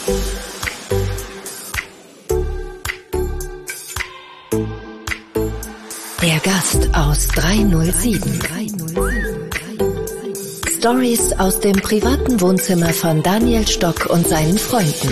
Der Gast aus 307. Stories aus dem privaten Wohnzimmer von Daniel Stock und seinen Freunden.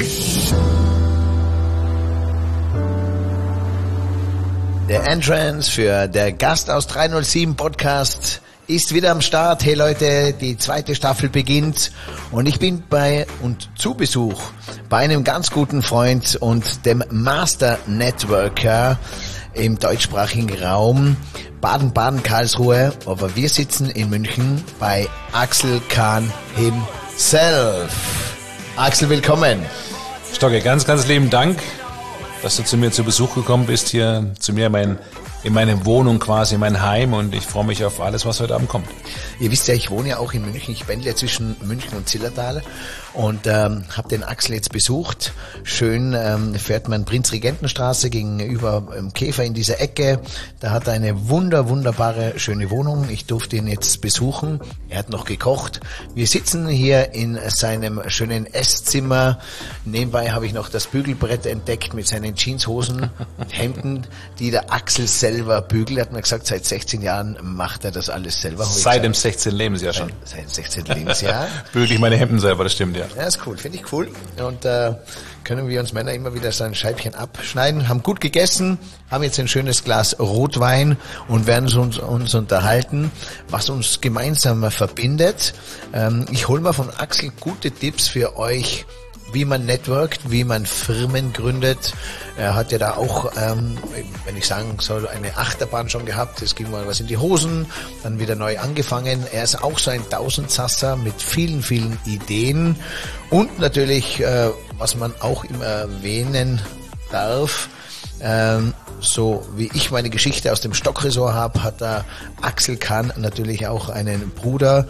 Der Entrance für der Gast aus 307 Podcast ist wieder am Start. Hey Leute, die zweite Staffel beginnt und ich bin zu Besuch bei einem ganz guten Freund und dem Master Networker im deutschsprachigen Raum, Baden-Baden, Karlsruhe, aber wir sitzen in München bei Axel Kahn himself. Axel, willkommen. Stocke, ganz, ganz lieben Dank, dass du zu mir zu Besuch gekommen bist, hier zu mir in meine Wohnung quasi, in mein Heim, und ich freue mich auf alles, was heute Abend kommt. Ihr wisst ja, ich wohne ja auch in München, ich pendle zwischen München und Zillertal und habe den Axel jetzt besucht. Schön fährt man Prinzregentenstraße gegenüber Käfer in dieser Ecke. Da hat er eine wunderbare, schöne Wohnung. Ich durfte ihn jetzt besuchen. Er hat noch gekocht. Wir sitzen hier in seinem schönen Esszimmer. Nebenbei habe ich noch das Bügelbrett entdeckt mit seinen Jeanshosen, Hemden, die der Axel selber bügelt. Er hat mir gesagt, seit 16 Jahren macht er das alles selber. Seit dem 16. Lebensjahr schon. Seit dem 16. Lebensjahr. Bügel ich meine Hemden selber, das stimmt, ja. Ja, ist cool, finde ich cool. Und können wir uns Männer immer wieder so ein Scheibchen abschneiden. Haben gut gegessen, haben jetzt ein schönes Glas Rotwein und werden uns unterhalten, was uns gemeinsam verbindet. Ich hole mal von Axel gute Tipps für euch, wie man networkt, wie man Firmen gründet. Er hat ja da auch, wenn ich sagen soll, eine Achterbahn schon gehabt. Es ging mal was in die Hosen, dann wieder neu angefangen. Er ist auch so ein Tausendsasser mit vielen Ideen. Und natürlich, was man auch immer erwähnen darf, so wie ich meine Geschichte aus dem Stockressort habe, hat da Axel Kahn natürlich auch einen Bruder,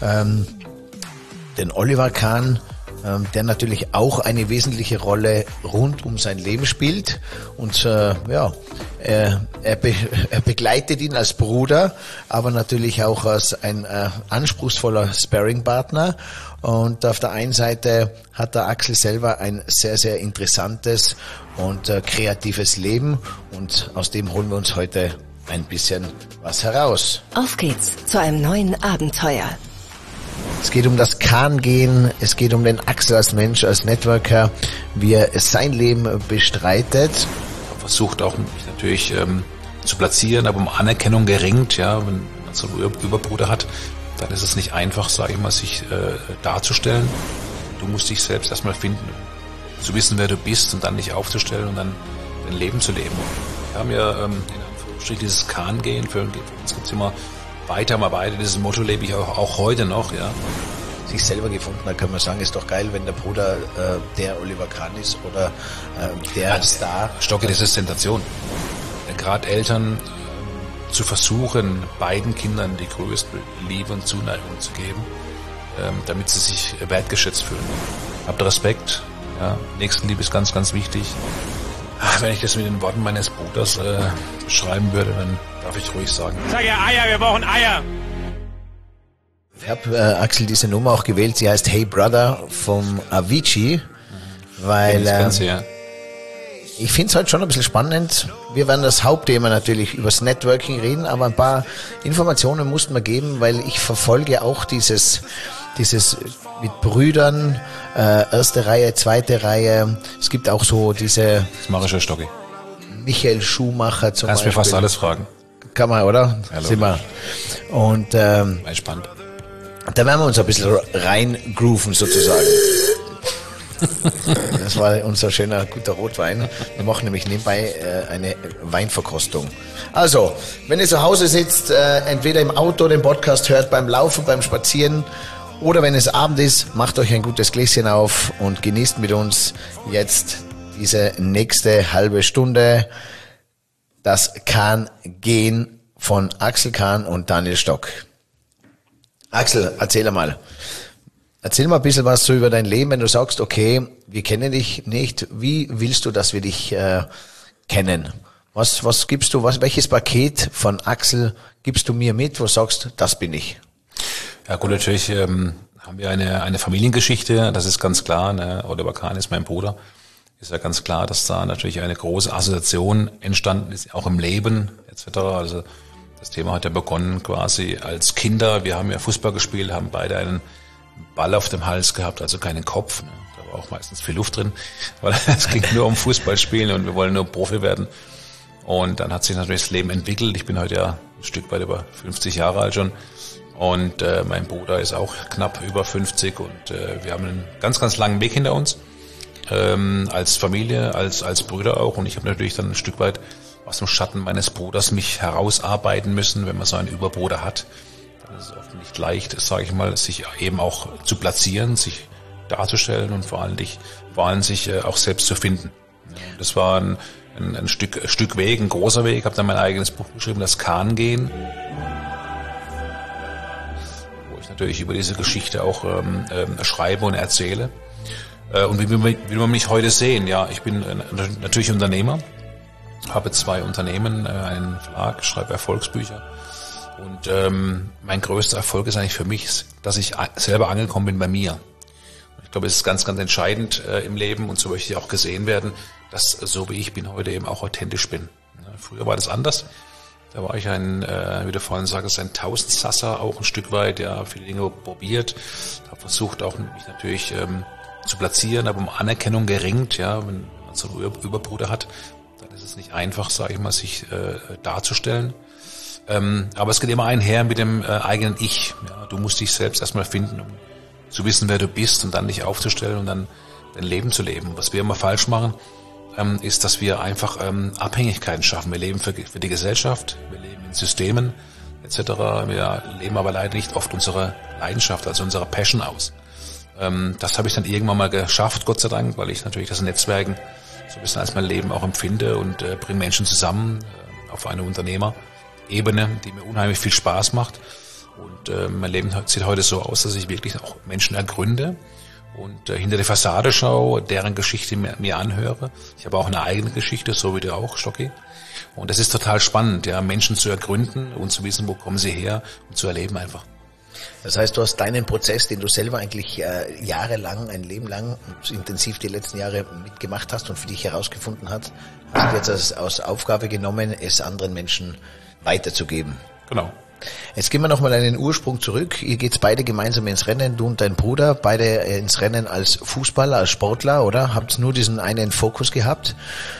den Oliver Kahn, der natürlich auch eine wesentliche Rolle rund um sein Leben spielt. Und er begleitet ihn als Bruder, aber natürlich auch als ein anspruchsvoller Sparringpartner. Und auf der einen Seite hat der Axel selber ein sehr interessantes und kreatives Leben. Und aus dem holen wir uns heute ein bisschen was heraus. Auf geht's zu einem neuen Abenteuer. Es geht um das Kahn-Gehen, es geht um den Axel als Mensch, als Networker, wie er sein Leben bestreitet. Er versucht auch mich natürlich zu platzieren, aber um Anerkennung geringt, ja, wenn man so einen Überbruder hat, dann ist es nicht einfach, sage ich mal, sich darzustellen. Du musst dich selbst erstmal finden, zu wissen, wer du bist und dann dich aufzustellen und dann dein Leben zu leben. Wir haben ja in Anführungsstrichen dieses Kahn-Gehen, für uns gibt's immer weiter, dieses Motto lebe ich auch heute noch, ja. Sich selber gefunden, da kann man sagen, ist doch geil, wenn der Bruder der Oliver Kahn ist oder der Star. Stocke, das ist Sensation. Gerade Eltern zu versuchen, beiden Kindern die größte Liebe und Zuneigung zu geben, damit sie sich wertgeschätzt fühlen. Habt Respekt, ja. Nächstenliebe ist ganz wichtig. Wenn ich das mit den Worten meines Bruders schreiben würde, dann darf ich ruhig sagen. Sag ja Eier, wir brauchen Eier. Ich habe Axel diese Nummer auch gewählt, sie heißt Hey Brother vom Avicii, weil ich finde es heute schon ein bisschen spannend. Wir werden das Hauptthema natürlich übers Networking reden, aber ein paar Informationen mussten wir geben, weil ich verfolge auch dieses mit Brüdern, erste Reihe, zweite Reihe. Es gibt auch so diese... Das mache ich schon, Stocki. Michael Schumacher zum Kannst Beispiel. Kannst mir fast alles fragen. Kann man, oder? Hallo. Sind wir. Und spannend. Da werden wir uns ein bisschen reingrooven sozusagen. Das war unser schöner, guter Rotwein. Wir machen nämlich nebenbei eine Weinverkostung. Also, wenn ihr zu Hause sitzt, entweder im Auto den Podcast hört, beim Laufen, beim Spazieren oder wenn es Abend ist, macht euch ein gutes Gläschen auf und genießt mit uns jetzt diese nächste halbe Stunde das Kahn-Gehen von Axel Kahn und Daniel Stock. Axel, erzähl mal ein bisschen was so über dein Leben, wenn du sagst, okay, wir kennen dich nicht, wie willst du, dass wir dich kennen? Was gibst du, welches Paket von Axel gibst du mir mit, wo du sagst, das bin ich? Ja gut, natürlich haben wir eine Familiengeschichte, das ist ganz klar. Ne? Oliver Kahn ist mein Bruder. Ist ja ganz klar, dass da natürlich eine große Assoziation entstanden ist, auch im Leben etc. Also das Thema hat ja begonnen quasi als Kinder. Wir haben ja Fußball gespielt, haben beide einen Ball auf dem Hals gehabt, also keinen Kopf. Ne? Da war auch meistens viel Luft drin, weil es ging nur um Fußballspielen und wir wollen nur Profi werden. Und dann hat sich natürlich das Leben entwickelt. Ich bin heute ja ein Stück weit über 50 Jahre alt schon. Und mein Bruder ist auch knapp über 50 und wir haben einen ganz, ganz langen Weg hinter uns. Als Familie, als Brüder auch. Und ich habe natürlich dann ein Stück weit aus dem Schatten meines Bruders mich herausarbeiten müssen, wenn man so einen Überbruder hat. Dann ist es oft nicht leicht, sage ich mal, sich eben auch zu platzieren, sich darzustellen und vor allem sich auch selbst zu finden. Und das war ein Stück Weg, ein großer Weg. Ich habe dann mein eigenes Buch geschrieben, das Kahn-Gehen, wo ich natürlich über diese Geschichte auch schreibe und erzähle. Und wie will man mich heute sehen? Ja, ich bin natürlich Unternehmer, habe 2 Unternehmen, einen Verlag, schreibe Erfolgsbücher. Und mein größter Erfolg ist eigentlich für mich, dass ich selber angekommen bin bei mir. Ich glaube, es ist ganz, ganz entscheidend im Leben und so möchte ich auch gesehen werden, dass so wie ich bin heute eben auch authentisch bin. Früher war das anders. Da war ich wie du vorhin sagst, ein Tausendsasser auch ein Stück weit, ja, viele Dinge probiert, habe versucht auch mich natürlich zu platzieren, aber um Anerkennung geringt, ja, wenn man so einen Überbruder hat, dann ist es nicht einfach, sage ich mal, sich darzustellen. Aber es geht immer einher mit dem eigenen Ich. Ja, du musst dich selbst erstmal finden, um zu wissen, wer du bist und dann dich aufzustellen und dann dein Leben zu leben. Was wir immer falsch machen, ist, dass wir einfach Abhängigkeiten schaffen. Wir leben für die Gesellschaft, wir leben in Systemen etc. Wir leben aber leider nicht oft unsere Leidenschaft, also unsere Passion aus. Das habe ich dann irgendwann mal geschafft, Gott sei Dank, weil ich natürlich das Netzwerken so ein bisschen als mein Leben auch empfinde und bringe Menschen zusammen auf eine Unternehmerebene, die mir unheimlich viel Spaß macht. Und mein Leben sieht heute so aus, dass ich wirklich auch Menschen ergründe und hinter der Fassade schaue, deren Geschichte mir anhöre. Ich habe auch eine eigene Geschichte, so wie du auch, Stocki. Und das ist total spannend, ja, Menschen zu ergründen und zu wissen, wo kommen sie her und zu erleben einfach. Das heißt, du hast deinen Prozess, den du selber eigentlich jahrelang, ein Leben lang, so intensiv die letzten Jahre mitgemacht hast und für dich herausgefunden hast du jetzt als Aufgabe genommen, es anderen Menschen weiterzugeben. Genau. Jetzt gehen wir nochmal an den Ursprung zurück. Ihr geht's beide gemeinsam ins Rennen, du und dein Bruder, beide ins Rennen als Fußballer, als Sportler, oder? Habt nur diesen einen Fokus gehabt.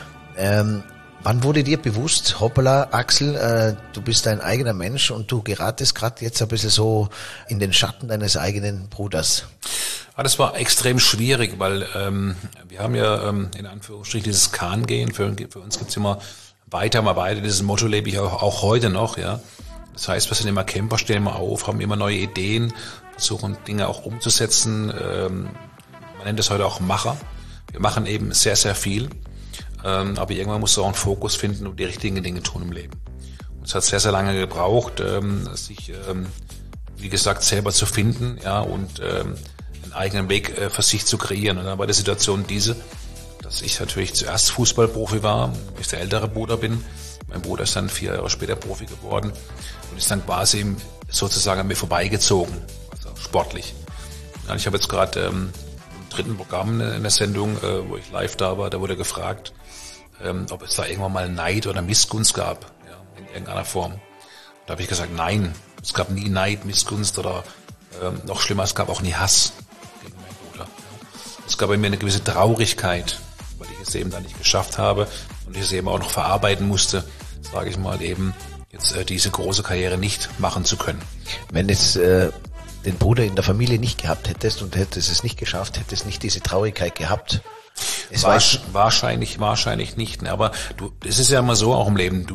Wann wurde dir bewusst, hoppala, Axel, du bist ein eigener Mensch und du geratest gerade jetzt ein bisschen so in den Schatten deines eigenen Bruders? Ja, das war extrem schwierig, weil wir haben ja in Anführungsstrichen dieses Kahn-Gehen. Für uns gibt's immer weiter, mal beide. Dieses Motto lebe ich auch heute noch, ja. Das heißt, wir sind immer Camper, stehen immer auf, haben immer neue Ideen, versuchen Dinge auch umzusetzen. Man nennt das heute auch Macher. Wir machen eben sehr, sehr viel. Aber irgendwann musst du auch einen Fokus finden und die richtigen Dinge tun im Leben. Und es hat sehr, sehr lange gebraucht, sich, wie gesagt, selber zu finden, ja, und einen eigenen Weg für sich zu kreieren. Und dann war die Situation diese, dass ich natürlich zuerst Fußballprofi war, weil ich der ältere Bruder bin. Mein Bruder ist dann 4 Jahre später Profi geworden und ist dann quasi sozusagen an mir vorbeigezogen, also sportlich. Ja, ich habe jetzt gerade im 3. Programm in der Sendung, wo ich live da war, da wurde gefragt, ob es da irgendwann mal Neid oder Missgunst gab, ja, in irgendeiner Form. Da habe ich gesagt, nein, es gab nie Neid, Missgunst oder noch schlimmer, es gab auch nie Hass gegen meinen Bruder. Ja. Es gab bei mir eine gewisse Traurigkeit, weil ich es eben da nicht geschafft habe und ich es eben auch noch verarbeiten musste, sage ich mal, eben jetzt diese große Karriere nicht machen zu können. Wenn es den Bruder in der Familie nicht gehabt hättest und hättest es nicht geschafft, hättest nicht diese Traurigkeit gehabt. Wahrscheinlich nicht. Aber es ist ja immer so auch im Leben.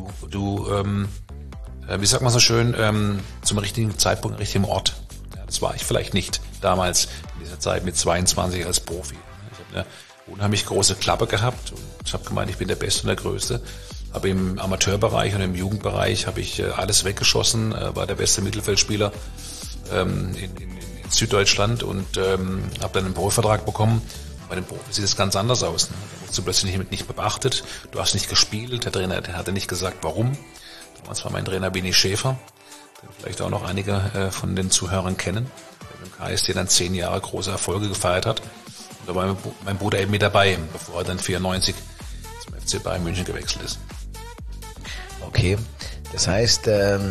Wie sagt man so schön, zum richtigen Zeitpunkt, am richtigen Ort. Ja, das war ich vielleicht nicht damals in dieser Zeit mit 22 als Profi. Ich habe eine unheimlich große Klappe gehabt und ich habe gemeint, ich bin der Beste und der Größte. Aber im Amateurbereich und im Jugendbereich habe ich alles weggeschossen, war der beste Mittelfeldspieler in Süddeutschland und habe dann einen Profivertrag bekommen. Bei den Profis sieht es ganz anders aus. Ne? Da wurdest du plötzlich nicht beachtet, du hast nicht gespielt, der Trainer der hatte nicht gesagt, warum. Damals war mein Trainer Benny Schäfer, den vielleicht auch noch einige von den Zuhörern kennen. mit dem KSC dann 10 Jahre große Erfolge gefeiert hat. Und da war mein Bruder eben mit dabei, bevor er dann 94 zum FC Bayern München gewechselt ist. Okay, das heißt, in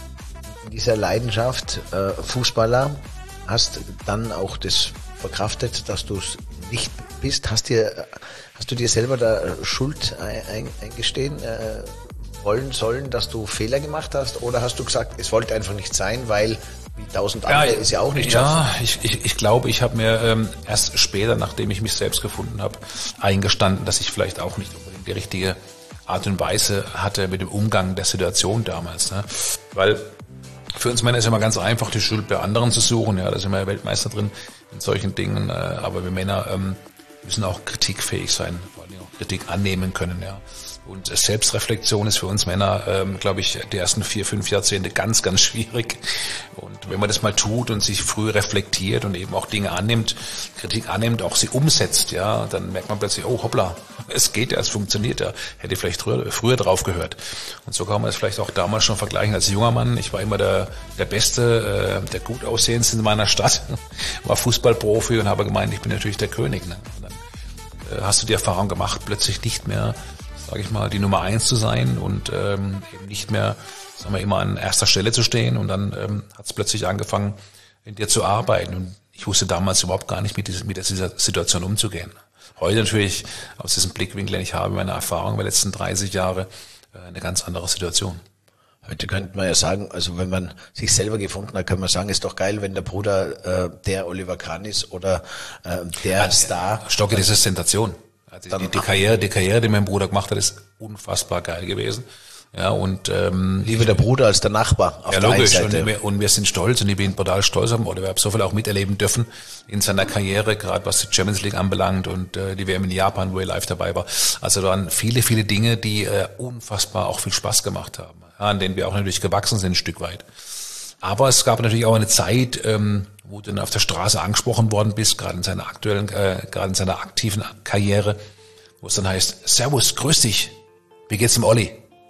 dieser Leidenschaft Fußballer hast dann auch das verkraftet, dass du es nicht bist. Hast du dir selber da Schuld eingestehen wollen sollen, dass du Fehler gemacht hast? Oder hast du gesagt, es wollte einfach nicht sein, weil wie 1000 andere ist ja auch nicht schaffen? Ja, ich glaube, ich habe mir erst später, nachdem ich mich selbst gefunden habe, eingestanden, dass ich vielleicht auch nicht unbedingt die richtige Art und Weise hatte mit dem Umgang der Situation damals. Ne? Weil für uns Männer ist immer ganz einfach, die Schuld bei anderen zu suchen. Ja, da sind wir ja Weltmeister drin in solchen Dingen. Aber wir Männer müssen auch kritikfähig sein, vor allem auch Kritik annehmen können. Ja. Und Selbstreflexion ist für uns Männer, glaube ich, die ersten 4-5 Jahrzehnte ganz, ganz schwierig. Und wenn man das mal tut und sich früh reflektiert und eben auch Dinge annimmt, Kritik annimmt, auch sie umsetzt, ja, dann merkt man plötzlich, oh hoppla, es geht ja, es funktioniert ja. Hätte ich vielleicht früher drauf gehört. Und so kann man es vielleicht auch damals schon vergleichen. Als junger Mann, ich war immer der Beste, der gut aussehendste in meiner Stadt, war Fußballprofi und habe gemeint, ich bin natürlich der König. Ne? Und dann hast du die Erfahrung gemacht, plötzlich nicht mehr, sage ich mal, die Nummer 1 zu sein und eben nicht mehr, sagen wir, immer an erster Stelle zu stehen. Und dann hat es plötzlich angefangen, in dir zu arbeiten. Und ich wusste damals überhaupt gar nicht, mit dieser Situation umzugehen. Heute natürlich, aus diesem Blickwinkel, den ich habe, meine Erfahrung der letzten 30 Jahre, eine ganz andere Situation. Heute könnte man ja sagen, also wenn man sich selber gefunden hat, kann man sagen, ist doch geil, wenn der Bruder der Oliver Kahn ist oder der Star. Stocke, das ist Sensation. Also die Karriere, die mein Bruder gemacht hat, ist unfassbar geil gewesen. Ja, und lieber der Bruder als der Nachbar auf ja, der logisch. einen Seite. Und wir sind stolz und ich bin total stolz auf Oliver. Ich habe so viel auch miterleben dürfen in seiner Karriere, gerade was die Champions League anbelangt und die WM in Japan, wo er live dabei war. Also da waren viele, viele Dinge, die unfassbar auch viel Spaß gemacht haben, ja, an denen wir auch natürlich gewachsen sind ein Stück weit. Aber es gab natürlich auch eine Zeit, wo du dann auf der Straße angesprochen worden bist, gerade in seiner aktiven Karriere, wo es dann heißt, Servus, grüß dich, wie geht's dem Olli?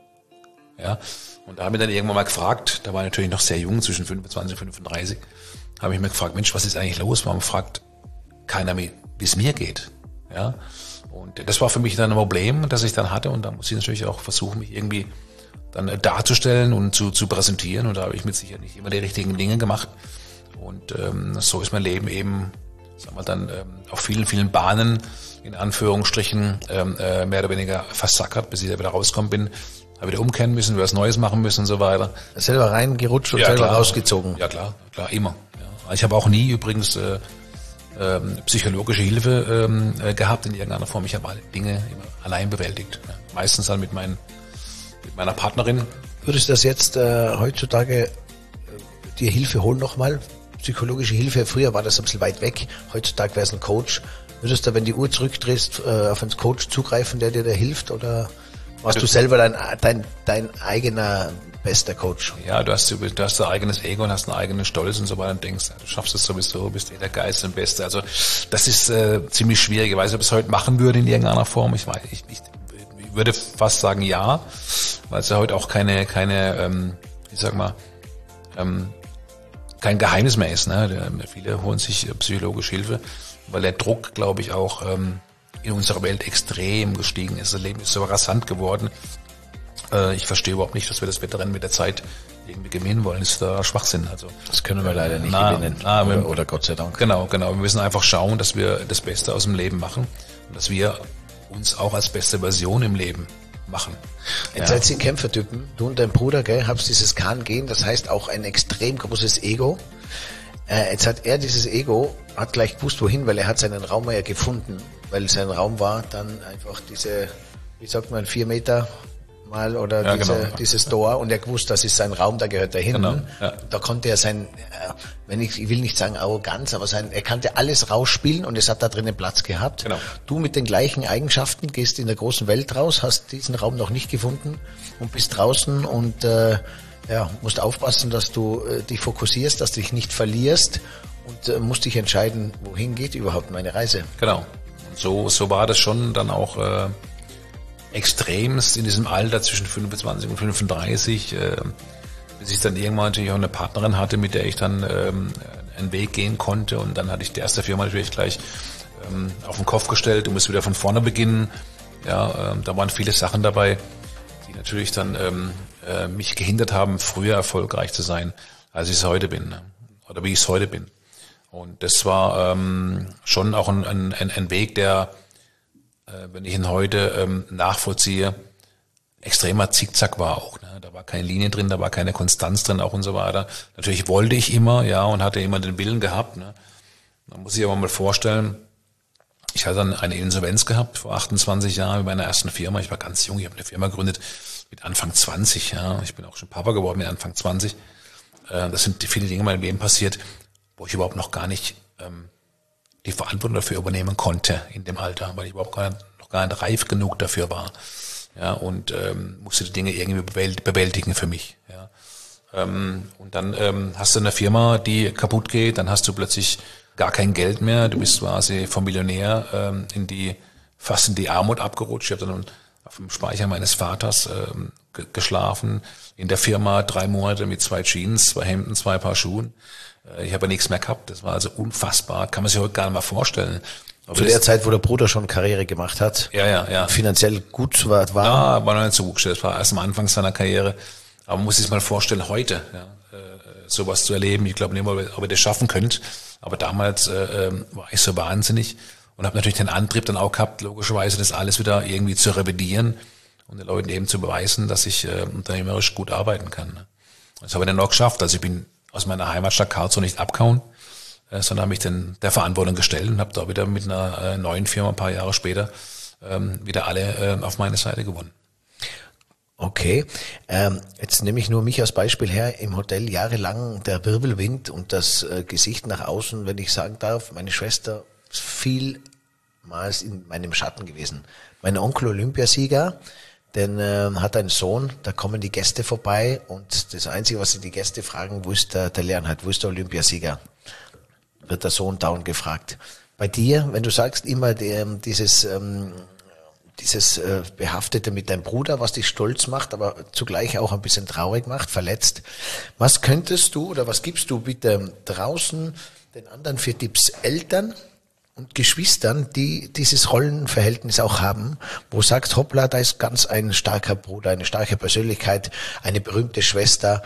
Ja, und da habe ich dann irgendwann mal gefragt, da war ich natürlich noch sehr jung, zwischen 25 und 35, habe ich mir gefragt, Mensch, was ist eigentlich los? Warum fragt keiner, wie es mir geht? Ja, und das war für mich dann ein Problem, das ich dann hatte, und da muss ich natürlich auch versuchen, mich irgendwie dann darzustellen und zu präsentieren, und da habe ich mit Sicherheit nicht immer die richtigen Dinge gemacht, und so ist mein Leben eben, sagen wir dann, auf vielen, vielen Bahnen, in Anführungsstrichen, mehr oder weniger versackert, bis ich da wieder rausgekommen bin. Habe wieder umkehren müssen, wieder was Neues machen müssen und so weiter. Selber reingerutscht und selber rausgezogen. Ja, klar, immer. Ja. Ich habe auch nie übrigens psychologische Hilfe gehabt in irgendeiner Form. Ich habe alle Dinge immer allein bewältigt. Ja. Meistens dann mit meiner Partnerin. Würdest du das jetzt heutzutage dir Hilfe holen nochmal? Psychologische Hilfe, früher war das ein bisschen weit weg, heutzutage wäre es ein Coach. Würdest du, wenn die Uhr zurückdrehst, auf einen Coach zugreifen, der dir da hilft, oder warst du selber dein eigener bester Coach? Ja, du hast dein eigenes Ego und hast einen eigenen Stolz und so weiter und denkst, du schaffst es sowieso, bist der Geist und Beste. Also das ist ziemlich schwierig. Ich weiß nicht, ob ich es heute machen würde in irgendeiner Form. Ich würde fast sagen ja, weil es ja heute auch keine ich sag mal, kein Geheimnis mehr ist. Ne? Viele holen sich psychologische Hilfe, weil der Druck, glaube ich, auch in unserer Welt extrem gestiegen ist. Das Leben ist so rasant geworden. Ich verstehe überhaupt nicht, dass wir das Wettrennen mit der Zeit irgendwie gewinnen wollen. Das ist da Schwachsinn. Also das können wir leider nicht gewinnen. Oder Gott sei Dank. Genau. Wir müssen einfach schauen, dass wir das Beste aus dem Leben machen und dass wir uns auch als beste Version im Leben machen. Jetzt seid ihr Kämpfertypen. Du und dein Bruder, gell, habt dieses Kahn-Gen, das heißt auch ein extrem großes Ego. Jetzt hat er dieses Ego, hat gleich gewusst, wohin, weil er hat seinen Raum ja gefunden, weil sein Raum war dann einfach diese, wie sagt man, 4 Meter mal oder ja, dieses Tor, und er gewusst, das ist sein Raum, da gehört er hin. Genau, ja. Da konnte er sein, ich will nicht sagen Arroganz, aber er kannte alles rausspielen, und es hat da drinnen Platz gehabt. Genau. Du mit den gleichen Eigenschaften gehst in der großen Welt raus, hast diesen Raum noch nicht gefunden und bist draußen und musst aufpassen, dass du dich fokussierst, dass du dich nicht verlierst, und musst dich entscheiden, wohin geht überhaupt meine Reise. Genau. Und so war das schon dann auch extremst in diesem Alter zwischen 25 und 35, bis ich dann irgendwann natürlich auch eine Partnerin hatte, mit der ich dann einen Weg gehen konnte. Und dann hatte ich die erste Firma natürlich gleich auf den Kopf gestellt. Du musst wieder von vorne beginnen. Ja, da waren viele Sachen dabei, die natürlich dann mich gehindert haben, früher erfolgreich zu sein, als ich es heute bin, ne? Oder wie ich es heute bin. Und das war schon auch ein Weg, der, wenn ich ihn heute nachvollziehe, extremer Zickzack war auch. Ne? Da war keine Linie drin, da war keine Konstanz drin auch und so weiter. Natürlich wollte ich immer, ja, und hatte immer den Willen gehabt. Ne? Man muss sich aber mal vorstellen, ich hatte dann eine Insolvenz gehabt vor 28 Jahren mit meiner ersten Firma. Ich war ganz jung, ich habe eine Firma gegründet mit Anfang 20. Ja. Ich bin auch schon Papa geworden mit Anfang 20. Das sind viele Dinge in meinem Leben passiert, wo ich überhaupt noch gar nicht die Verantwortung dafür übernehmen konnte in dem Alter, weil ich überhaupt noch gar nicht reif genug dafür war. Ja, und musste die Dinge irgendwie bewältigen für mich. Ja. Und dann hast du eine Firma, die kaputt geht, dann hast du plötzlich gar kein Geld mehr, du bist quasi vom Millionär fast in die Armut abgerutscht. Ich habe dann auf dem Speicher meines Vaters geschlafen, in der Firma 3 Monate mit 2 Jeans, 2 Hemden, 2 Paar Schuhen. Ich habe nichts mehr gehabt, das war also unfassbar, kann man sich heute gar nicht mal vorstellen. Aber zu der Zeit, wo der Bruder schon Karriere gemacht hat, ja. Finanziell gut war. Ja, war noch nicht so gut gestellt, das war erst am Anfang seiner Karriere. Aber man muss sich mal vorstellen, heute, ja, sowas zu erleben. Ich glaube nicht mal, ob ihr das schaffen könnt. Aber damals war ich so wahnsinnig und habe natürlich den Antrieb dann auch gehabt, logischerweise das alles wieder irgendwie zu revidieren und den Leuten eben zu beweisen, dass ich unternehmerisch gut arbeiten kann. Ne? Das habe ich dann auch geschafft. Also ich bin aus meiner Heimatstadt Karlsruhe nicht abgehauen, sondern habe mich dann der Verantwortung gestellt und habe da wieder mit einer neuen Firma ein paar Jahre später wieder alle auf meine Seite gewonnen. Okay, jetzt nehme ich nur mich als Beispiel her, im Hotel jahrelang der Wirbelwind und das Gesicht nach außen, wenn ich sagen darf, meine Schwester ist vielmals in meinem Schatten gewesen. Mein Onkel Olympiasieger, denn hat einen Sohn, da kommen die Gäste vorbei und das Einzige, was die Gäste fragen, wo ist der Leonhard, wo ist der Olympiasieger? Wird der Sohn dauernd gefragt. Bei dir, wenn du sagst immer dieses Behaftete mit deinem Bruder, was dich stolz macht, aber zugleich auch ein bisschen traurig macht, verletzt. Was könntest du oder was gibst du bitte draußen den anderen für Tipps, Eltern und Geschwistern, die dieses Rollenverhältnis auch haben, wo sagst, hoppla, da ist ganz ein starker Bruder, eine starke Persönlichkeit, eine berühmte Schwester.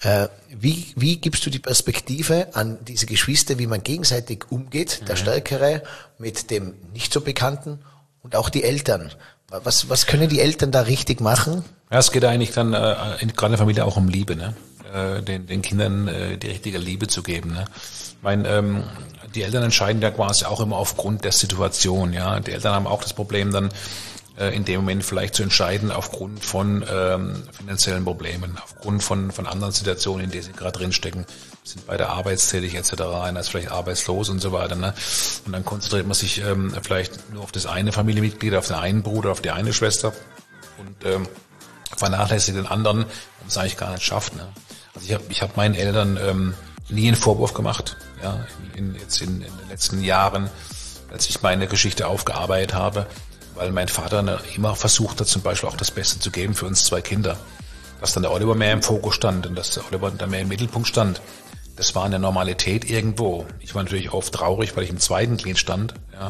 Wie gibst du die Perspektive an diese Geschwister, wie man gegenseitig umgeht, der Stärkere mit dem nicht so Bekannten? Und auch die Eltern. Was können die Eltern da richtig machen? Ja, es geht eigentlich dann gerade in der Familie auch um Liebe, ne? Den Kindern die richtige Liebe zu geben. Ne? Ich meine, die Eltern entscheiden ja quasi auch immer aufgrund der Situation. Ja, die Eltern haben auch das Problem dann in dem Moment vielleicht zu entscheiden aufgrund von finanziellen Problemen, aufgrund von anderen Situationen, in denen sie gerade drinstecken, sind beide arbeitstätig etc., einer ist vielleicht arbeitslos und so weiter. Ne? Und dann konzentriert man sich vielleicht nur auf das eine Familienmitglied, auf den einen Bruder, auf die eine Schwester und vernachlässigt den anderen, wenn man es eigentlich gar nicht schafft. Ne? Also ich hab meinen Eltern nie einen Vorwurf gemacht, ja, in den letzten Jahren, als ich meine Geschichte aufgearbeitet habe, weil mein Vater immer versucht hat, zum Beispiel auch das Beste zu geben für uns 2 Kinder. Dass dann der Oliver mehr im Fokus stand und dass der Oliver dann mehr im Mittelpunkt stand, das war eine Normalität irgendwo. Ich war natürlich oft traurig, weil ich im zweiten Glied stand, ja.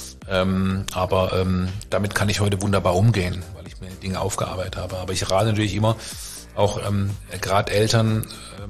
Aber damit kann ich heute wunderbar umgehen, weil ich mir Dinge aufgearbeitet habe. Aber ich rate natürlich immer auch gerade Eltern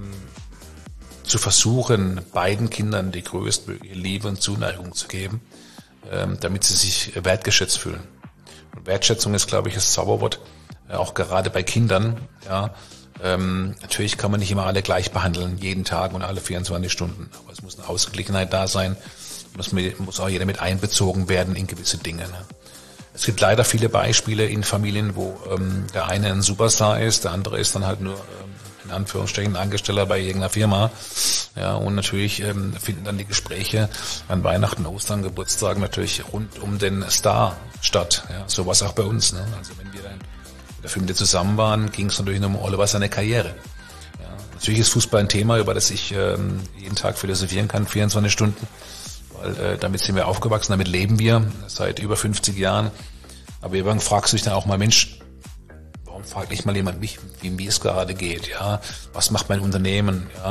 zu versuchen, beiden Kindern die größtmögliche Liebe und Zuneigung zu geben, damit sie sich wertgeschätzt fühlen. Und Wertschätzung ist, glaube ich, das Zauberwort, auch gerade bei Kindern. Ja, natürlich kann man nicht immer alle gleich behandeln, jeden Tag und alle 24 Stunden. Aber es muss eine Ausgeglichenheit da sein. Muss auch jeder mit einbezogen werden in gewisse Dinge. Ne? Es gibt leider viele Beispiele in Familien, wo der eine ein Superstar ist, der andere ist dann halt nur in Anführungsstrichen Angestellter bei irgendeiner Firma. Ja, und natürlich finden dann die Gespräche an Weihnachten, Ostern, Geburtstagen natürlich rund um den Star statt. Ja, so war es auch bei uns. Ne? Also wenn wir dann in der Familie zusammen waren, ging es natürlich nur um Oliver seine Karriere. Ja, natürlich ist Fußball ein Thema, über das ich jeden Tag philosophieren kann, 24 Stunden. Weil damit sind wir aufgewachsen, damit leben wir seit über 50 Jahren. Aber irgendwann fragst du dich dann auch mal, Mensch, warum fragt nicht mal jemand mich, wie mir es gerade geht? Ja, was macht mein Unternehmen? Ja,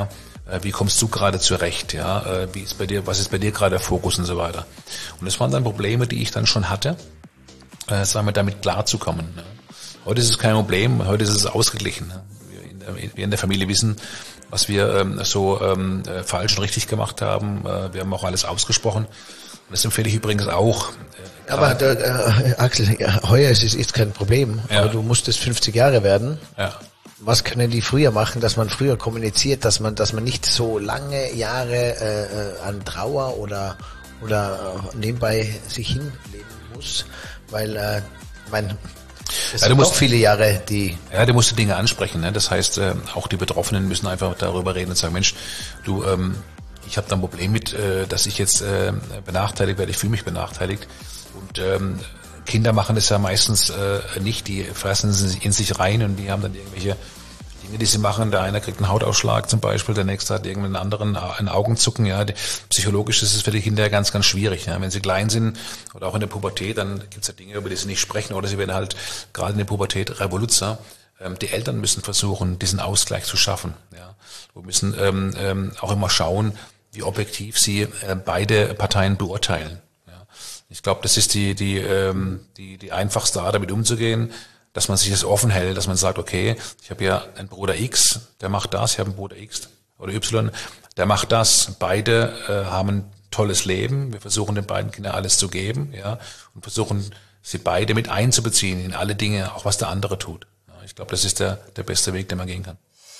Wie kommst du gerade zurecht? Ja, wie ist bei dir, was ist bei dir gerade der Fokus und so weiter? Und das waren dann Probleme, die ich dann schon hatte, sagen wir, damit klarzukommen. Ne? Heute ist es kein Problem, heute ist es ausgeglichen. Ne? Wir in der Familie wissen, was wir falsch und richtig gemacht haben. Wir haben auch alles ausgesprochen. Und das empfehle ich übrigens auch. Aber Axel, heuer ist es jetzt kein Problem, aber du musstest 50 Jahre werden. Ja. Was können die früher machen, dass man früher kommuniziert, dass man nicht so lange Jahre an Trauer oder nebenbei sich hinleben muss, weil es sind noch viele Jahre, die... Ja, du musst die Dinge ansprechen. Ne? Das heißt, auch die Betroffenen müssen einfach darüber reden und sagen, Mensch, du, ich habe da ein Problem mit, dass ich jetzt benachteiligt werde, ich fühle mich benachteiligt. Und Kinder machen das ja meistens nicht, die fressen in sich rein und die haben dann irgendwelche Dinge, die sie machen. Der eine kriegt einen Hautausschlag zum Beispiel, der nächste hat irgendeinen anderen ein Augenzucken. Ja, psychologisch ist es für die Kinder ganz, ganz schwierig. Ja. Wenn sie klein sind oder auch in der Pubertät, dann gibt es ja Dinge, über die sie nicht sprechen oder sie werden halt gerade in der Pubertät Revoluzzer. Die Eltern müssen versuchen, diesen Ausgleich zu schaffen. Ja. Wir müssen auch immer schauen, wie objektiv sie beide Parteien beurteilen. Ich glaube, das ist die einfachste Art, damit umzugehen, dass man sich das offen hält, dass man sagt, okay, ich habe ja einen Bruder X, der macht das, ich habe einen Bruder X oder Y, der macht das. Beide haben ein tolles Leben. Wir versuchen den beiden Kindern alles zu geben, ja, und versuchen sie beide mit einzubeziehen in alle Dinge, auch was der andere tut. Ja, ich glaube, das ist der beste Weg, den man gehen kann.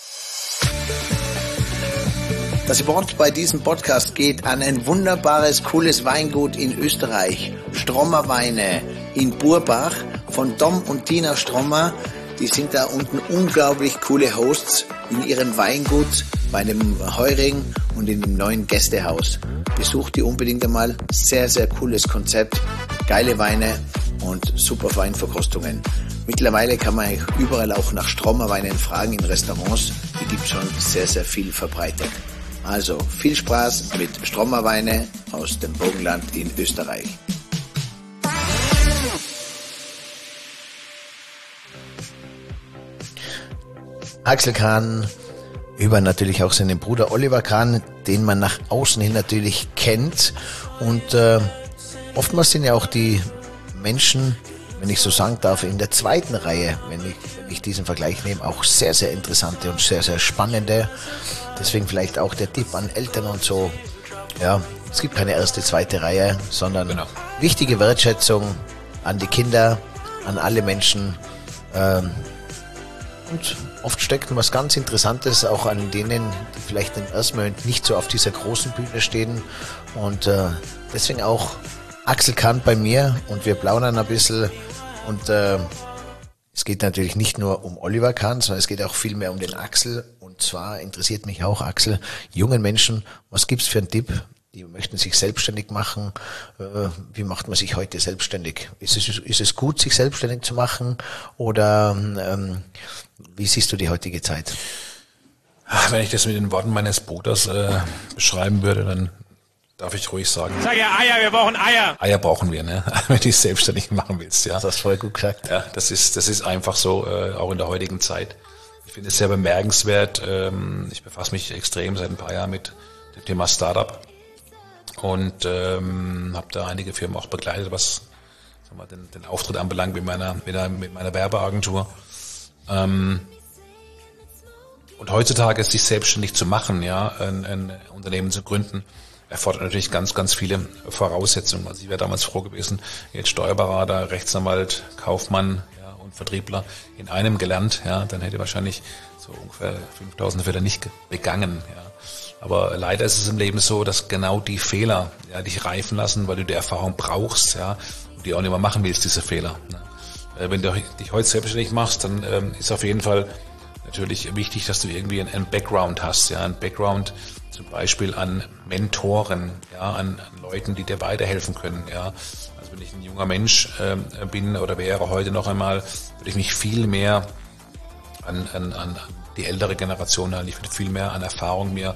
Das Wort bei diesem Podcast geht an ein wunderbares, cooles Weingut in Österreich. Strommer Weine in Burbach von Dom und Tina Strommer. Die sind da unten unglaublich coole Hosts in ihrem Weingut bei dem Heurigen und in dem neuen Gästehaus. Besucht die unbedingt einmal. Sehr, sehr cooles Konzept. Geile Weine und super Weinverkostungen. Mittlerweile kann man überall auch nach Strommer Weinen fragen in Restaurants. Die gibt schon sehr, sehr viel verbreitet. Also viel Spaß mit Strommer Weine aus dem Burgenland in Österreich. Axel Kahn, über natürlich auch seinen Bruder Oliver Kahn, den man nach außen hin natürlich kennt. Und oftmals sind ja auch die Menschen, wenn ich so sagen darf, in der zweiten Reihe, wenn ich diesen Vergleich nehme, auch sehr, sehr interessante und sehr, sehr spannende. Deswegen vielleicht auch der Tipp an Eltern und so. Ja, es gibt keine erste, zweite Reihe, sondern wichtige Wertschätzung an die Kinder, an alle Menschen. Und oft steckt was ganz Interessantes auch an denen, die vielleicht im ersten Moment nicht so auf dieser großen Bühne stehen. Und deswegen auch Axel Kahn bei mir und wir plaudern ein bisschen. Und es geht natürlich nicht nur um Oliver Kahn, sondern es geht auch viel mehr um den Axel. Und zwar interessiert mich auch, Axel, jungen Menschen, was gibt's für einen Tipp? Die möchten sich selbstständig machen. Wie macht man sich heute selbstständig? Ist es gut, sich selbstständig zu machen? Oder wie siehst du die heutige Zeit? Wenn ich das mit den Worten meines Bruders beschreiben würde, dann darf ich ruhig sagen. Sag ja Eier, wir brauchen Eier. Eier brauchen wir, ne? Wenn du dich selbstständig machen willst, ja. Das hast du voll gut gesagt. Ja, das ist einfach so, auch in der heutigen Zeit. Ich finde es sehr bemerkenswert. Ich befasse mich extrem seit ein paar Jahren mit dem Thema Startup und habe da einige Firmen auch begleitet, was den Auftritt anbelangt mit meiner Werbeagentur. Und heutzutage sich selbstständig zu machen, ja, ein Unternehmen zu gründen, erfordert natürlich ganz, ganz viele Voraussetzungen. Also ich wäre damals froh gewesen, jetzt Steuerberater, Rechtsanwalt, Kaufmann, ja, und Vertriebler in einem gelernt, ja, dann hätte wahrscheinlich so ungefähr 5000 Fehler nicht begangen, ja. Aber leider ist es im Leben so, dass genau die Fehler, ja, dich reifen lassen, weil du die Erfahrung brauchst, ja, und die auch nicht mehr machen willst, diese Fehler. Ne. Wenn du dich heute selbstständig machst, dann ist auf jeden Fall natürlich wichtig, dass du irgendwie einen Background hast, ja, ein Background zum Beispiel an Mentoren, ja, an Leuten, die dir weiterhelfen können, ja. Also wenn ich ein junger Mensch bin oder wäre heute noch einmal, würde ich mich viel mehr an die ältere Generation halten. Ich würde viel mehr an Erfahrung mir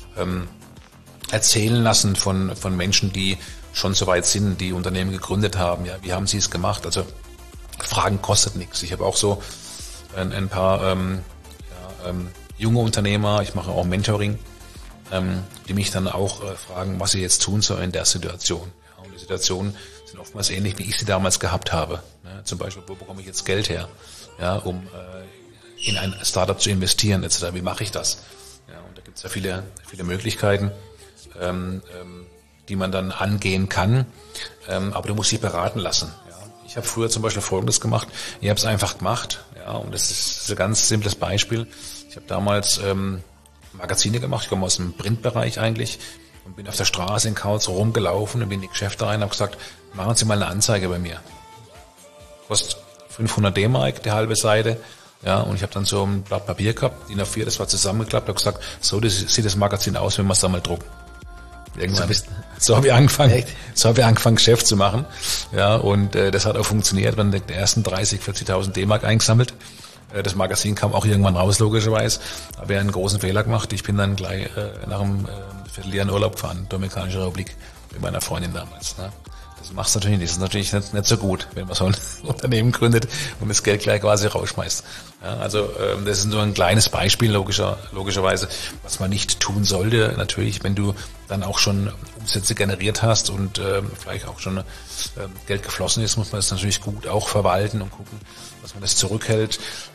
erzählen lassen von Menschen, die schon so weit sind, die Unternehmen gegründet haben. Ja, wie haben sie es gemacht? Also Fragen kostet nichts. Ich habe auch so ein paar junge Unternehmer. Ich mache auch Mentoring die mich dann auch fragen, was sie jetzt tun soll in der Situation. Ja, und die Situationen sind oftmals ähnlich, wie ich sie damals gehabt habe. Ne? Zum Beispiel, wo bekomme ich jetzt Geld her, ja, um in ein Startup zu investieren etc. Wie mache ich das? Ja, und da gibt es ja viele Möglichkeiten, die man dann angehen kann. Aber du musst dich beraten lassen. Ja. Ich habe früher zum Beispiel Folgendes gemacht. Ich habe es einfach gemacht. Ja, und das ist ein ganz simples Beispiel. Ich habe damals Magazine gemacht. Ich komme aus dem Printbereich eigentlich und bin auf der Straße in Karlsruhe rumgelaufen und bin in die Geschäfte rein und habe gesagt, machen Sie mal eine Anzeige bei mir. Kostet 500 D-Mark, die halbe Seite. Ja, und ich habe dann so ein Blatt Papier gehabt, DIN A4, das war zusammengeklappt, habe gesagt, so sieht das Magazin aus, wenn wir es da mal drucken. Irgendwann. So habe ich angefangen, Geschäft zu machen. Ja, und das hat auch funktioniert. Wir haben die ersten 40.000 D-Mark eingesammelt. Das Magazin kam auch irgendwann raus, logischerweise. Aber einen großen Fehler gemacht. Ich bin dann gleich nach einem Vierteljahr in Urlaub gefahren, Dominikanische Republik, mit meiner Freundin damals. Ne? Das machst du natürlich nicht. Das ist natürlich nicht so gut, wenn man so ein Unternehmen gründet und das Geld gleich quasi rausschmeißt. Ja, also das ist nur ein kleines Beispiel logischerweise, was man nicht tun sollte. Natürlich, wenn du dann auch schon Umsätze generiert hast und vielleicht auch schon Geld geflossen ist, muss man das natürlich gut auch verwalten und gucken, dass man das zurückhält.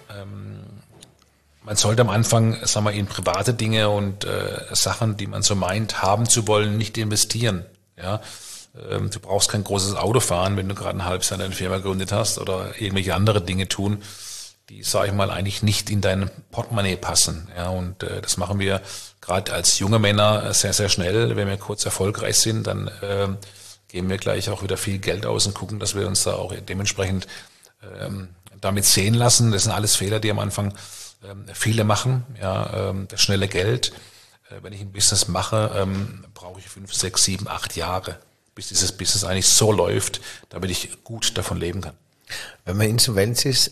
Man sollte am Anfang, sagen wir, in private Dinge und Sachen, die man so meint, haben zu wollen, nicht investieren. Ja. Du brauchst kein großes Auto fahren, wenn du gerade ein halbes Jahr deine Firma gegründet hast oder irgendwelche andere Dinge tun, die, sage ich mal, eigentlich nicht in dein Portemonnaie passen. Ja, und das machen wir gerade als junge Männer sehr, sehr schnell. Wenn wir kurz erfolgreich sind, dann geben wir gleich auch wieder viel Geld aus und gucken, dass wir uns da auch dementsprechend damit sehen lassen. Das sind alles Fehler, die am Anfang viele machen. Ja, das schnelle Geld. Wenn ich ein Business mache, brauche ich 5, 6, 7, 8 Jahre. Bis dieses Business eigentlich so läuft, damit ich gut davon leben kann. Wenn man Insolvenz ist,